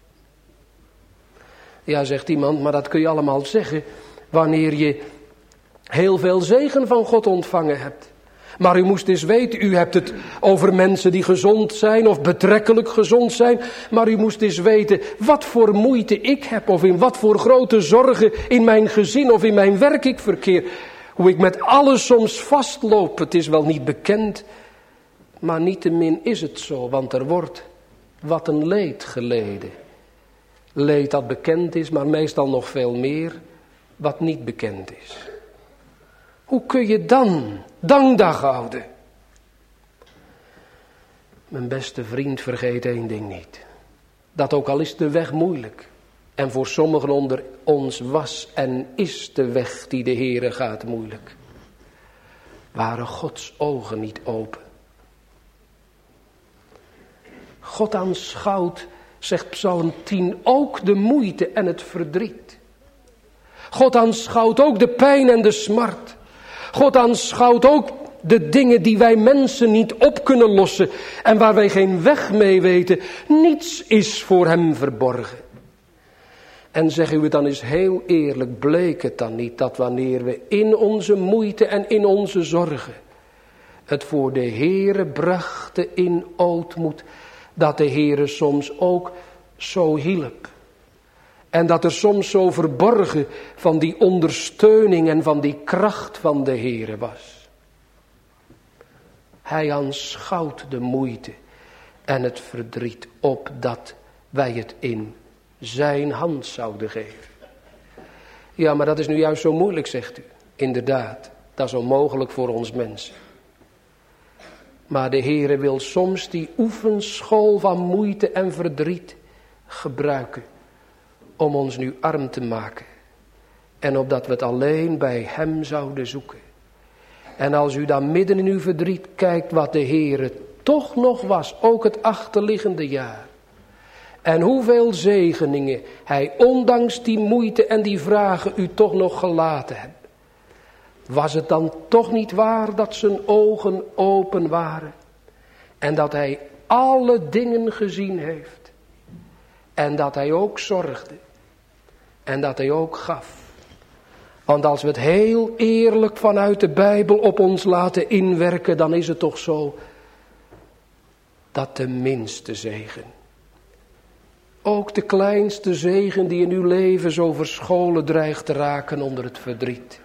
Ja, zegt iemand, maar dat kun je allemaal zeggen wanneer je heel veel zegen van God ontvangen hebt. Maar u moest eens weten, u hebt het over mensen die gezond zijn of betrekkelijk gezond zijn. Maar u moest eens weten wat voor moeite ik heb of in wat voor grote zorgen in mijn gezin of in mijn werk ik verkeer. Hoe ik met alles soms vastloop, het is wel niet bekend. Maar niettemin is het zo, want er wordt wat een leed geleden. Leed dat bekend is, maar meestal nog veel meer wat niet bekend is. Hoe kun je dan dankdag houden? Mijn beste vriend, vergeet één ding niet. Dat ook al is de weg moeilijk. En voor sommigen onder ons was en is de weg die de Heere gaat moeilijk. Waren Gods ogen niet open? God aanschouwt, zegt Psalm 10, ook de moeite en het verdriet. God aanschouwt ook de pijn en de smart. God aanschouwt ook de dingen die wij mensen niet op kunnen lossen en waar wij geen weg mee weten. Niets is voor hem verborgen. En zeg u het dan eens heel eerlijk, bleek het dan niet dat wanneer we in onze moeite en in onze zorgen het voor de Heere brachten in ootmoed, dat de Heere soms ook zo hielp. En dat er soms zo verborgen van die ondersteuning en van die kracht van de Heere was. Hij aanschouwt de moeite en het verdriet, opdat wij het in zijn hand zouden geven. Ja, maar dat is nu juist zo moeilijk, zegt u. Inderdaad, dat is onmogelijk voor ons mensen. Maar de Heere wil soms die oefenschool van moeite en verdriet gebruiken om ons nu arm te maken. En opdat we het alleen bij hem zouden zoeken. En als u dan midden in uw verdriet kijkt wat de Heere toch nog was, ook het achterliggende jaar. En hoeveel zegeningen hij ondanks die moeite en die vragen u toch nog gelaten hebt. Was het dan toch niet waar dat zijn ogen open waren? En dat hij alle dingen gezien heeft. En dat hij ook zorgde. En dat hij ook gaf. Want als we het heel eerlijk vanuit de Bijbel op ons laten inwerken, dan is het toch zo dat de minste zegen, ook de kleinste zegen die in uw leven zo verscholen dreigt te raken onder het verdriet,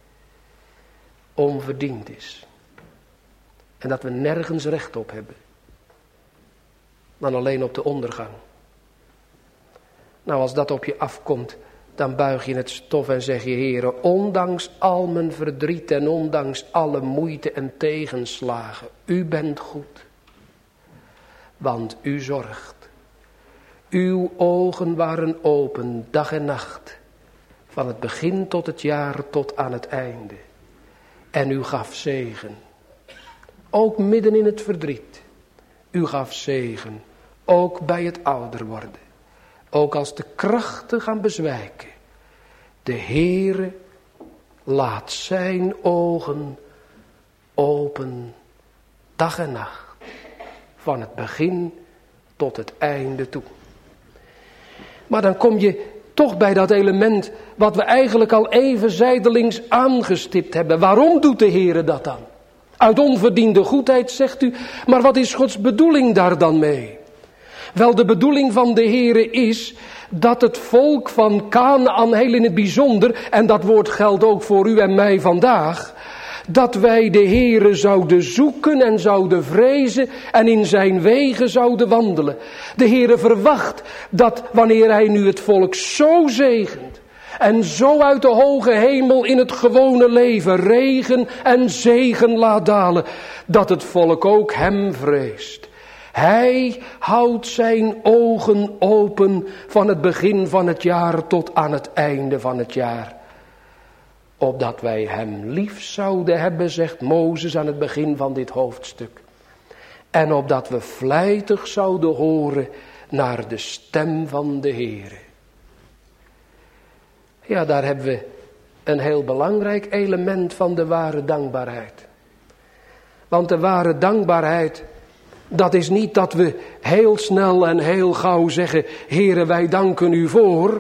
onverdiend is. En dat we nergens recht op hebben, dan alleen op de ondergang. Nou, als dat op je afkomt, dan buig je het stof en zeg je: Heere, ondanks al mijn verdriet en ondanks alle moeite en tegenslagen, u bent goed. Want u zorgt. Uw ogen waren open, dag en nacht, van het begin tot het jaar tot aan het einde. En u gaf zegen, ook midden in het verdriet. U gaf zegen, ook bij het ouder worden. Ook als de krachten gaan bezwijken. De Heere laat zijn ogen open, dag en nacht. Van het begin tot het einde toe. Maar dan kom je toch bij dat element wat we eigenlijk al even zijdelings aangestipt hebben. Waarom doet de Heere dat dan? Uit onverdiende goedheid, zegt u. Maar wat is Gods bedoeling daar dan mee? Wel, de bedoeling van de Heere is dat het volk van Kanaän heel in het bijzonder, en dat woord geldt ook voor u en mij vandaag, dat wij de Heere zouden zoeken en zouden vrezen en in zijn wegen zouden wandelen. De Heere verwacht dat wanneer hij nu het volk zo zegent en zo uit de hoge hemel in het gewone leven regen en zegen laat dalen, dat het volk ook hem vreest. Hij houdt zijn ogen open van het begin van het jaar tot aan het einde van het jaar. Opdat wij hem lief zouden hebben, zegt Mozes aan het begin van dit hoofdstuk. En opdat we vlijtig zouden horen naar de stem van de Heere. Ja, daar hebben we een heel belangrijk element van de ware dankbaarheid. Want de ware dankbaarheid, dat is niet dat we heel snel en heel gauw zeggen: Heere, wij danken u voor.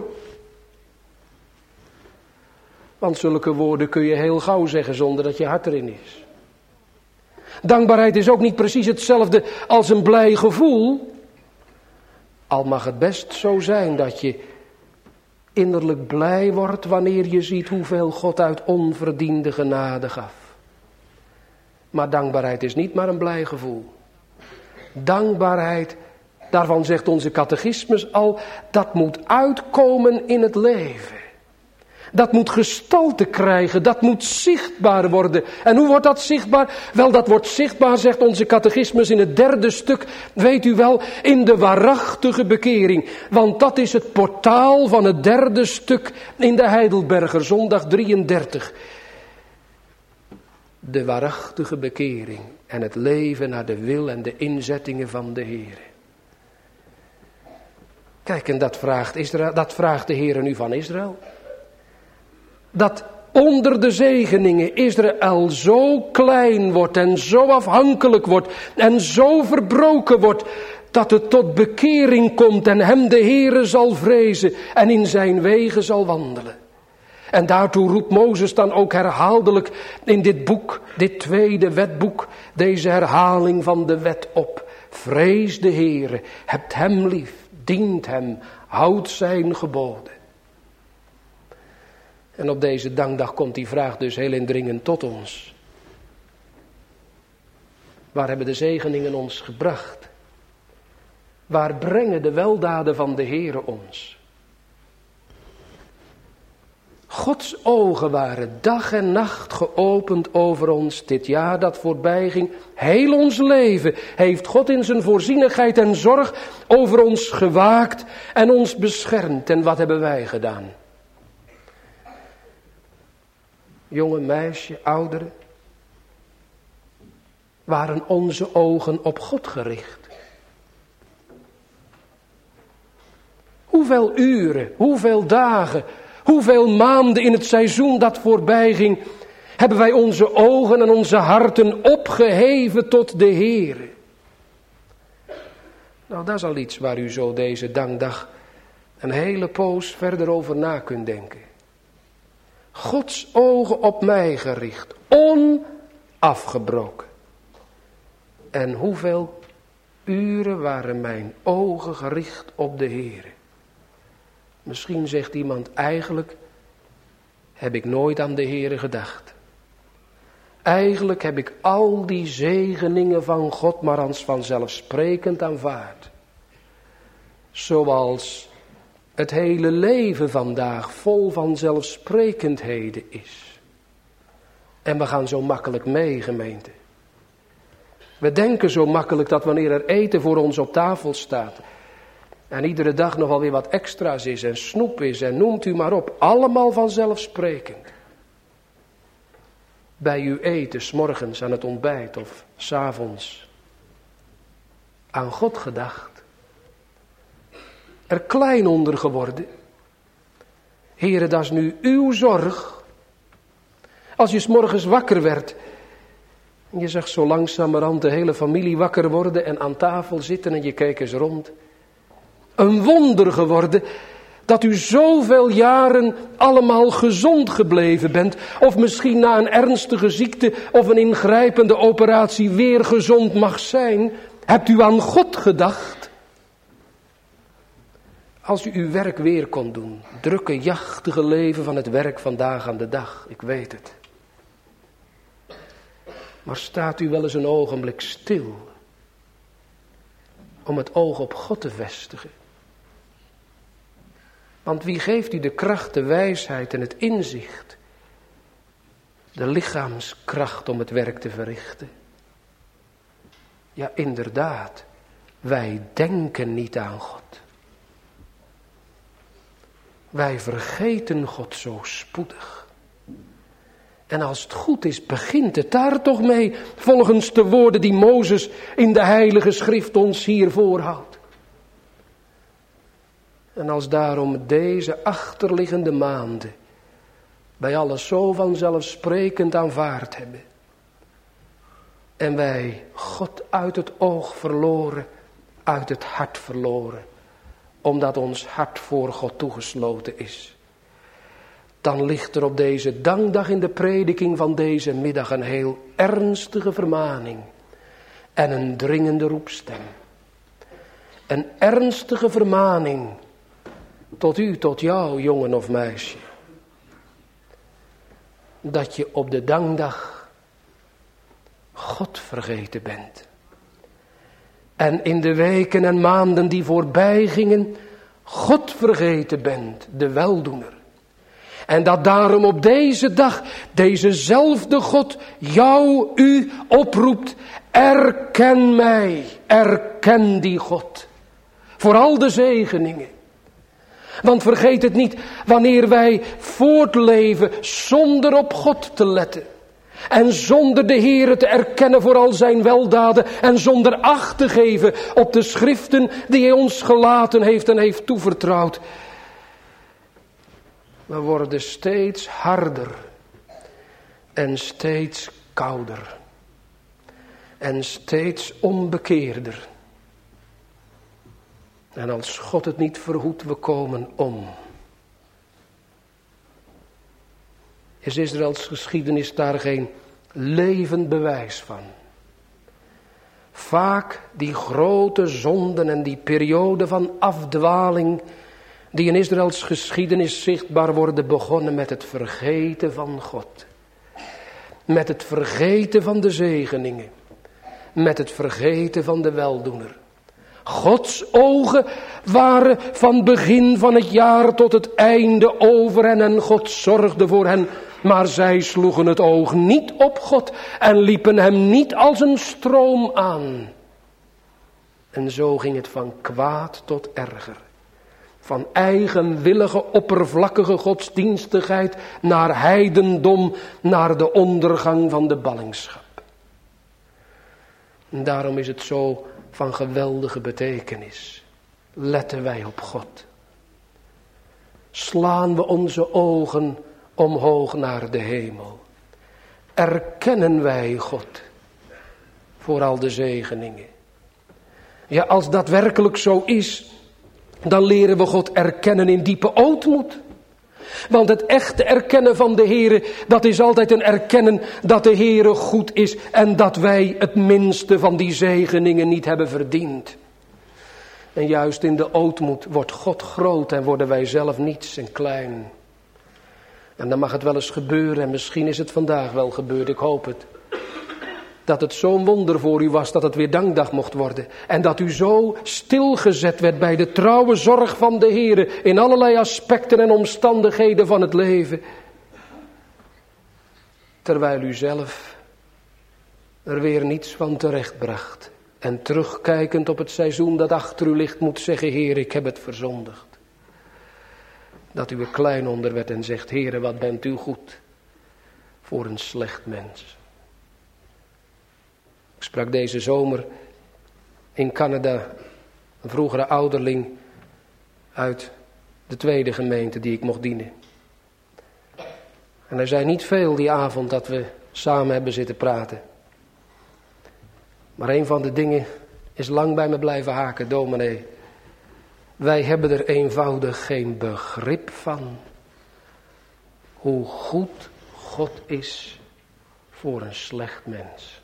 Want zulke woorden kun je heel gauw zeggen zonder dat je hart erin is. Dankbaarheid is ook niet precies hetzelfde als een blij gevoel. Al mag het best zo zijn dat je innerlijk blij wordt wanneer je ziet hoeveel God uit onverdiende genade gaf. Maar dankbaarheid is niet maar een blij gevoel. Dankbaarheid, daarvan zegt onze catechismus al, dat moet uitkomen in het leven. Dat moet gestalte krijgen, dat moet zichtbaar worden. En hoe wordt dat zichtbaar? Wel, dat wordt zichtbaar, zegt onze catechismus in het 3e stuk, weet u wel, in de waarachtige bekering. Want dat is het portaal van het 3e stuk in de Heidelberger, zondag 33. De waarachtige bekering en het leven naar de wil en de inzettingen van de Heer. Kijk, en dat vraagt de Heer nu van Israël. Dat onder de zegeningen Israël zo klein wordt en zo afhankelijk wordt en zo verbroken wordt, dat het tot bekering komt en hem de Heere zal vrezen en in zijn wegen zal wandelen. En daartoe roept Mozes dan ook herhaaldelijk in dit boek, dit tweede wetboek, deze herhaling van de wet op. Vrees de Heere, hebt hem lief, dient hem, houdt zijn geboden. En op deze dankdag komt die vraag dus heel indringend tot ons. Waar hebben de zegeningen ons gebracht? Waar brengen de weldaden van de Heere ons? Gods ogen waren dag en nacht geopend over ons dit jaar dat voorbij ging. Heel ons leven heeft God in zijn voorzienigheid en zorg over ons gewaakt en ons beschermd. En wat hebben wij gedaan? Jonge meisje, ouderen, waren onze ogen op God gericht? Hoeveel uren, hoeveel dagen, hoeveel maanden in het seizoen dat voorbij ging, hebben wij onze ogen en onze harten opgeheven tot de Heere? Nou, dat is al iets waar u zo deze dankdag een hele poos verder over na kunt denken. Gods ogen op mij gericht, onafgebroken. En hoeveel uren waren mijn ogen gericht op de Heere? Misschien zegt iemand, eigenlijk heb ik nooit aan de Heere gedacht. Eigenlijk heb ik al die zegeningen van God maar als vanzelfsprekend aanvaard. Zoals het hele leven vandaag vol vanzelfsprekendheden is. En we gaan zo makkelijk mee, gemeente. We denken zo makkelijk dat wanneer er eten voor ons op tafel staat en iedere dag nog wel weer wat extra's is en snoep is en noemt u maar op. Allemaal vanzelfsprekend. Bij uw eten, 's morgens aan het ontbijt of 's avonds. Aan God gedacht. Er klein onder geworden. Heere, dat is nu uw zorg. Als je 's morgens wakker werd en je zag zo langzamerhand de hele familie wakker worden en aan tafel zitten en je keek eens rond. Een wonder geworden dat u zoveel jaren allemaal gezond gebleven bent. Of misschien na een ernstige ziekte of een ingrijpende operatie weer gezond mag zijn. Hebt u aan God gedacht? Als u uw werk weer kon doen. Drukke, jachtige leven van het werk vandaag aan de dag. Ik weet het. Maar staat u wel eens een ogenblik stil om het oog op God te vestigen? Want wie geeft u de kracht, de wijsheid en het inzicht, de lichaamskracht om het werk te verrichten? Ja, inderdaad, wij denken niet aan God. Wij vergeten God zo spoedig. En als het goed is, begint het daar toch mee, volgens de woorden die Mozes in de Heilige Schrift ons hier voorhoudt. En als daarom deze achterliggende maanden wij alles zo vanzelfsprekend aanvaard hebben. En wij God uit het oog verloren, uit het hart verloren. Omdat ons hart voor God toegesloten is. Dan ligt er op deze dankdag in de prediking van deze middag een heel ernstige vermaning. En een dringende roepstem. Een ernstige vermaning. Tot u, tot jou, jongen of meisje. Dat je op de dankdag God vergeten bent. En in de weken en maanden die voorbij gingen, God vergeten bent, de weldoener. En dat daarom op deze dag, dezezelfde God jou, u oproept. Erken mij, erken die God. Voor al de zegeningen. Want vergeet het niet, wanneer wij voortleven zonder op God te letten. En zonder de Heere te erkennen voor al zijn weldaden en zonder acht te geven op de schriften die hij ons gelaten heeft en heeft toevertrouwd. We worden steeds harder en steeds kouder en steeds onbekeerder. En als God het niet verhoedt, we komen om. Is Israëls geschiedenis daar geen levend bewijs van? Vaak die grote zonden en die periode van afdwaling die in Israëls geschiedenis zichtbaar worden, begonnen met het vergeten van God. Met het vergeten van de zegeningen. Met het vergeten van de weldoener. Gods ogen waren van begin van het jaar tot het einde over hen en God zorgde voor hen. Maar zij sloegen het oog niet op God en liepen hem niet als een stroom aan. En zo ging het van kwaad tot erger. Van eigenwillige, oppervlakkige godsdienstigheid naar heidendom, naar de ondergang van de ballingschap. En daarom is het zo van geweldige betekenis. Letten wij op God. Slaan we onze ogen omhoog naar de hemel. Erkennen wij God voor al de zegeningen. Ja, als dat werkelijk zo is, dan leren we God erkennen in diepe ootmoed. Want het echte erkennen van de Heere, dat is altijd een erkennen dat de Heere goed is en dat wij het minste van die zegeningen niet hebben verdiend. En juist in de ootmoed wordt God groot en worden wij zelf niets en klein. En dan mag het wel eens gebeuren en misschien is het vandaag wel gebeurd, ik hoop het. Dat het zo'n wonder voor u was dat het weer dankdag mocht worden. En dat u zo stilgezet werd bij de trouwe zorg van de Heere in allerlei aspecten en omstandigheden van het leven. Terwijl u zelf er weer niets van terechtbracht. En terugkijkend op het seizoen dat achter u ligt moet zeggen, Heer, ik heb het verzondigd. Dat u er klein onder werd en zegt, Heere, wat bent u goed voor een slecht mens. Ik sprak deze zomer in Canada een vroegere ouderling uit de tweede gemeente die ik mocht dienen. En hij zei niet veel die avond dat we samen hebben zitten praten. Maar een van de dingen is lang bij me blijven haken, dominee. Wij hebben er eenvoudig geen begrip van hoe goed God is voor een slecht mens.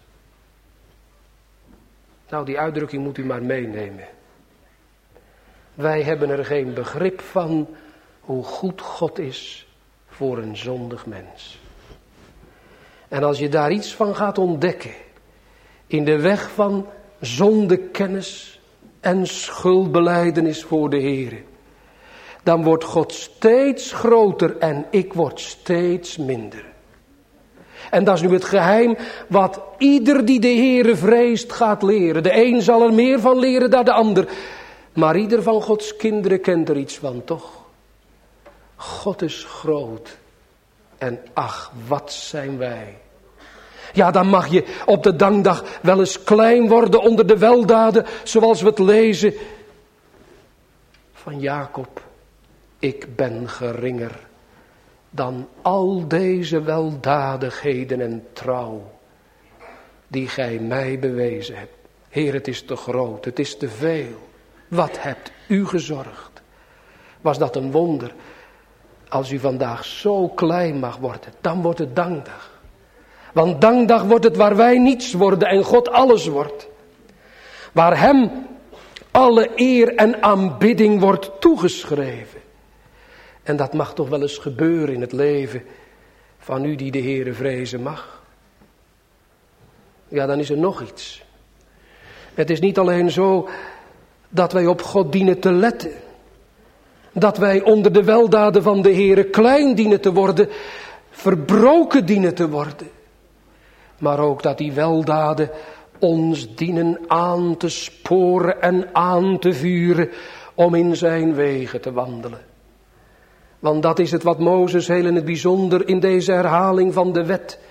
Nou, die uitdrukking moet u maar meenemen. Wij hebben er geen begrip van hoe goed God is voor een zondig mens. En als je daar iets van gaat ontdekken, in de weg van zondekennis en schuldbelijdenis voor de Heere, dan wordt God steeds groter en ik word steeds minder. En dat is nu het geheim wat ieder die de Heere vreest gaat leren. De een zal er meer van leren dan de ander. Maar ieder van Gods kinderen kent er iets van, toch? God is groot. En ach, wat zijn wij. Ja, dan mag je op de dankdag wel eens klein worden onder de weldaden, zoals we het lezen van Jacob. Ik ben geringer dan al deze weldadigheden en trouw die gij mij bewezen hebt. Heer, het is te groot, het is te veel. Wat hebt u gezorgd? Was dat een wonder? Als u vandaag zo klein mag worden, dan wordt het dankdag. Want dankdag wordt het waar wij niets worden en God alles wordt. Waar hem alle eer en aanbidding wordt toegeschreven. En dat mag toch wel eens gebeuren in het leven van u die de Heere vrezen mag. Ja, dan is er nog iets. Het is niet alleen zo dat wij op God dienen te letten. Dat wij onder de weldaden van de Heere klein dienen te worden, verbroken dienen te worden. Maar ook dat die weldaden ons dienen aan te sporen en aan te vuren om in zijn wegen te wandelen. Want dat is het wat Mozes heel in het bijzonder in deze herhaling van de wet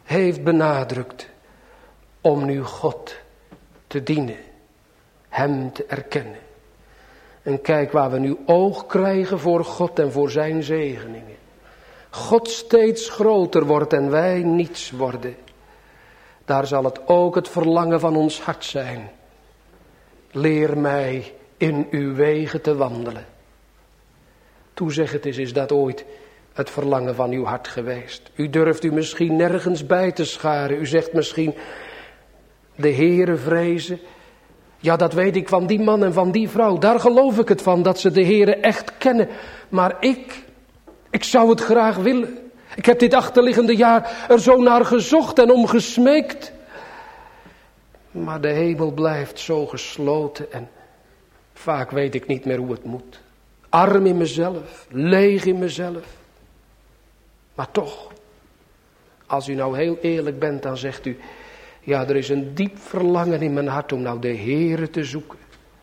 heeft benadrukt om nu God te dienen, hem te erkennen. En kijk waar we nu oog krijgen voor God en voor zijn zegeningen. God steeds groter wordt en wij niets worden. Daar zal het ook het verlangen van ons hart zijn. Leer mij in uw wegen te wandelen. Toezeg het eens, is dat ooit het verlangen van uw hart geweest? U durft u misschien nergens bij te scharen. U zegt misschien, de Heere vrezen. Ja, dat weet ik van die man en van die vrouw. Daar geloof ik het van, dat ze de Heere echt kennen. Maar ik zou het graag willen. Ik heb dit achterliggende jaar er zo naar gezocht en om gesmeekt. Maar de hemel blijft zo gesloten en vaak weet ik niet meer hoe het moet. Arm in mezelf, leeg in mezelf. Maar toch, als u nou heel eerlijk bent, dan zegt u, ja, er is een diep verlangen in mijn hart om nou de Heere te zoeken.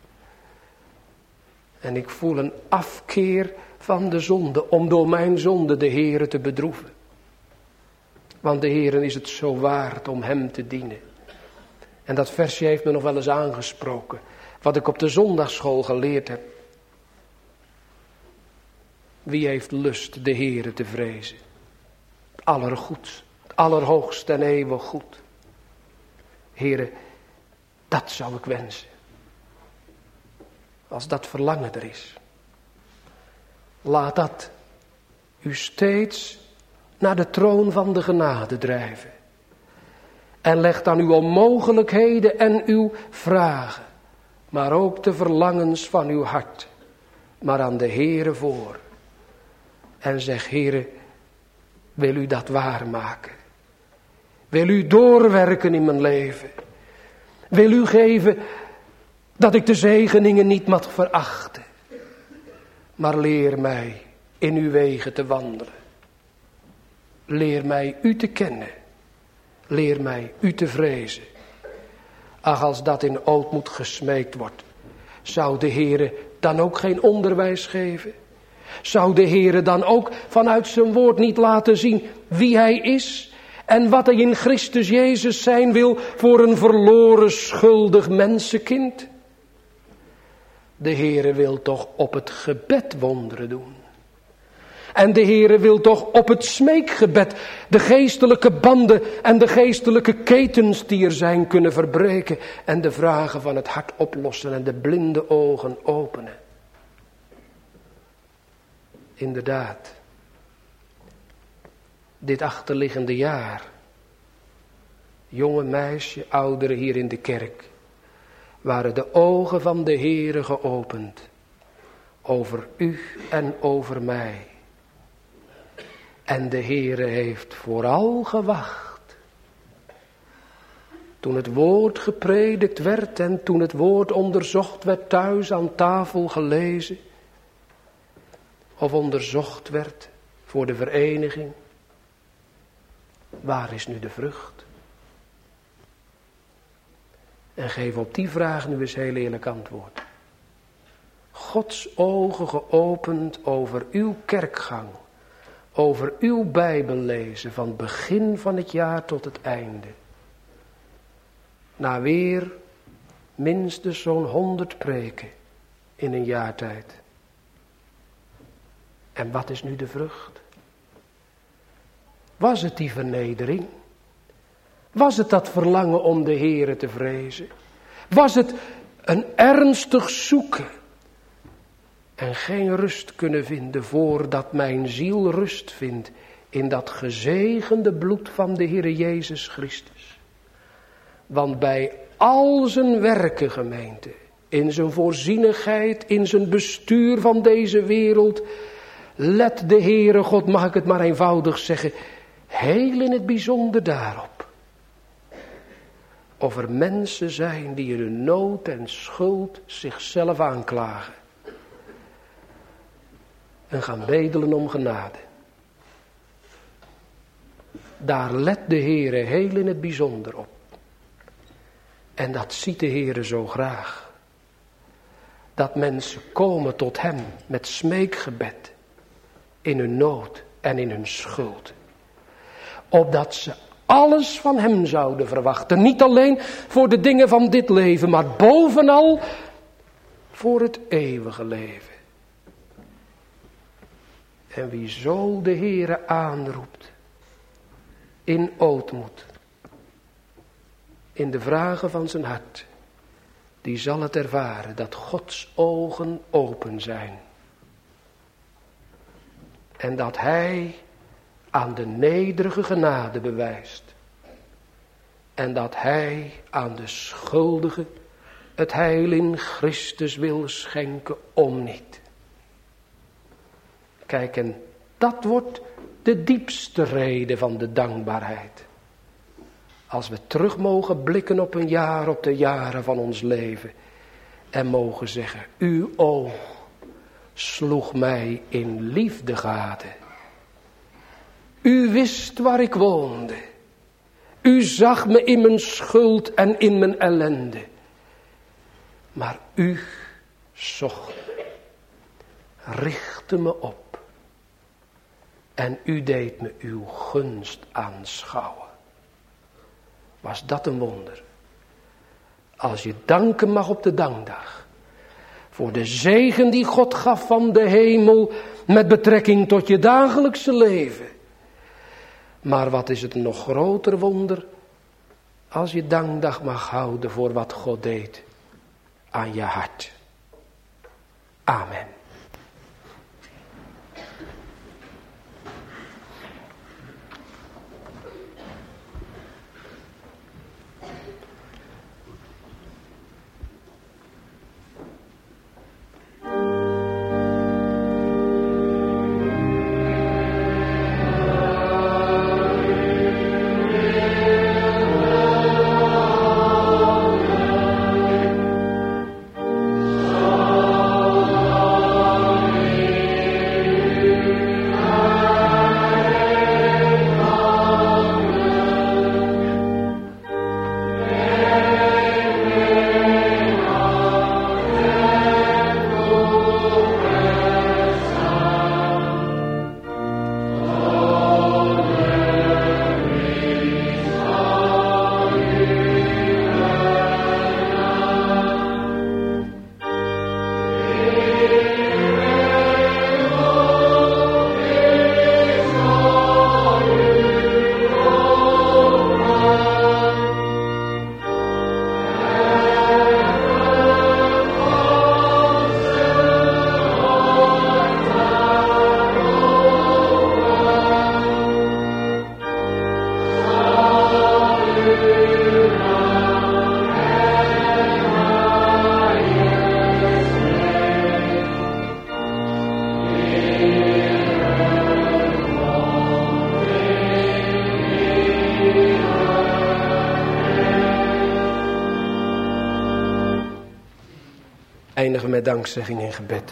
En ik voel een afkeer van de zonde, om door mijn zonde de Heere te bedroeven. Want de Heere is het zo waard om hem te dienen. En dat versje heeft me nog wel eens aangesproken. Wat ik op de zondagsschool geleerd heb. Wie heeft lust de Heere te vrezen? Het allergoed, het allerhoogst en eeuwig goed. Heere, dat zou ik wensen. Als dat verlangen er is. Laat dat u steeds naar de troon van de genade drijven. En leg dan uw onmogelijkheden en uw vragen, maar ook de verlangens van uw hart, maar aan de Heere voor. En zeg, Heere, wil u dat waarmaken? Wil u doorwerken in mijn leven? Wil u geven dat ik de zegeningen niet mag verachten? Maar leer mij in uw wegen te wandelen. Leer mij u te kennen. Leer mij u te vrezen. Ach, als dat in ootmoed gesmeekt wordt, zou de Heere dan ook geen onderwijs geven? Zou de Heere dan ook vanuit zijn woord niet laten zien wie hij is en wat hij in Christus Jezus zijn wil voor een verloren schuldig mensenkind? De Heere wil toch op het gebed wonderen doen. En de Heere wil toch op het smeekgebed de geestelijke banden en de geestelijke ketens die er zijn kunnen verbreken. En de vragen van het hart oplossen en de blinde ogen openen. Inderdaad, dit achterliggende jaar, jonge meisje, ouderen hier in de kerk, waren de ogen van de Heere geopend over u en over mij. En de Heere heeft vooral gewacht. Toen het woord gepredikt werd en toen het woord onderzocht werd thuis aan tafel gelezen. Of onderzocht werd voor de vereniging. Waar is nu de vrucht? En geef op die vraag nu eens heel eerlijk antwoord. Gods ogen geopend over uw kerkgang. Over uw Bijbellezen van het begin van het jaar tot het einde. Na weer minstens zo'n 100 preken in een jaar tijd. En wat is nu de vrucht? Was het die vernedering? Was het dat verlangen om de Heere te vrezen? Was het een ernstig zoeken? En geen rust kunnen vinden voordat mijn ziel rust vindt in dat gezegende bloed van de Heere Jezus Christus. Want bij al zijn werken, gemeente, in zijn voorzienigheid, in zijn bestuur van deze wereld, let de Heere God, mag ik het maar eenvoudig zeggen, heel in het bijzonder daarop. Of er mensen zijn die in hun nood en schuld zichzelf aanklagen. En gaan bedelen om genade. Daar let de Heere heel in het bijzonder op. En dat ziet de Heere zo graag. Dat mensen komen tot hem met smeekgebed. In hun nood en in hun schuld. Opdat ze alles van hem zouden verwachten. Niet alleen voor de dingen van dit leven, maar bovenal voor het eeuwige leven. En wie zo de Heere aanroept, in ootmoed, in de vragen van zijn hart, die zal het ervaren dat Gods ogen open zijn. En dat hij aan de nederige genade bewijst. En dat hij aan de schuldige het heil in Christus wil schenken om niet. Kijk, en dat wordt de diepste reden van de dankbaarheid. Als we terug mogen blikken op een jaar, op de jaren van ons leven. En mogen zeggen, uw oog sloeg mij in liefde gade. U wist waar ik woonde. U zag me in mijn schuld en in mijn ellende. Maar u zocht me, richtte me op. En u deed me uw gunst aanschouwen. Was dat een wonder? Als je danken mag op de dankdag. Voor de zegen die God gaf van de hemel met betrekking tot je dagelijkse leven. Maar wat is het nog groter wonder als je dankdag mag houden voor wat God deed aan je hart. Amen. Eindigen met dankzegging en gebed.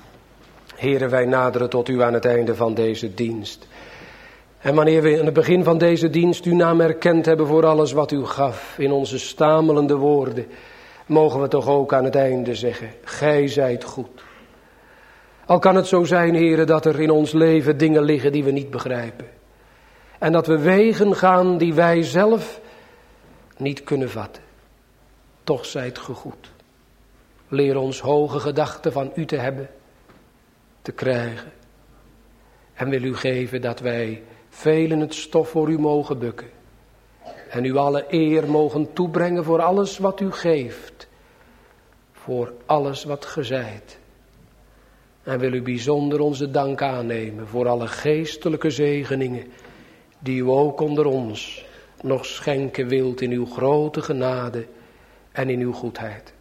Heere, wij naderen tot u aan het einde van deze dienst. En wanneer we aan het begin van deze dienst uw naam erkend hebben voor alles wat u gaf in onze stamelende woorden, mogen we toch ook aan het einde zeggen, gij zijt goed. Al kan het zo zijn, Heere, dat er in ons leven dingen liggen die we niet begrijpen. En dat we wegen gaan die wij zelf niet kunnen vatten. Toch zijt ge goed. Leer ons hoge gedachten van u te hebben, te krijgen. En wil u geven dat wij velen het stof voor u mogen bukken. En u alle eer mogen toebrengen voor alles wat u geeft. Voor alles wat ge zijt. En wil u bijzonder onze dank aannemen voor alle geestelijke zegeningen die u ook onder ons nog schenken wilt in uw grote genade en in uw goedheid.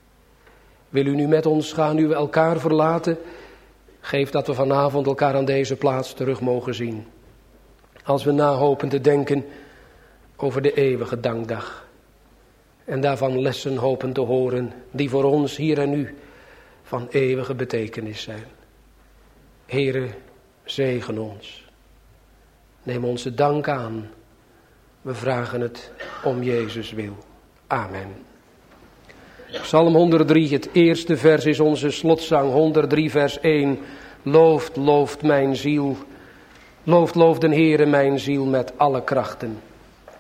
Wil u nu met ons gaan, nu we elkaar verlaten, geef dat we vanavond elkaar aan deze plaats terug mogen zien. Als we nahopen te denken over de eeuwige dankdag. En daarvan lessen hopen te horen die voor ons hier en nu van eeuwige betekenis zijn. Heere, zegen ons. Neem onze dank aan. We vragen het om Jezus wil. Amen. Psalm 103, het eerste vers is onze slotzang. 103 vers 1. Looft, looft mijn ziel. Looft, looft den Heere mijn ziel met alle krachten.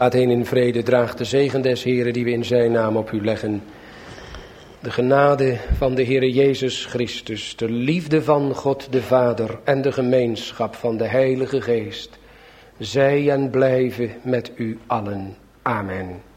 Gaat heen in vrede, draagt de zegen des Heeren die we in zijn naam op u leggen. De genade van de Heere Jezus Christus, de liefde van God de Vader en de gemeenschap van de Heilige Geest, zij en blijven met u allen. Amen.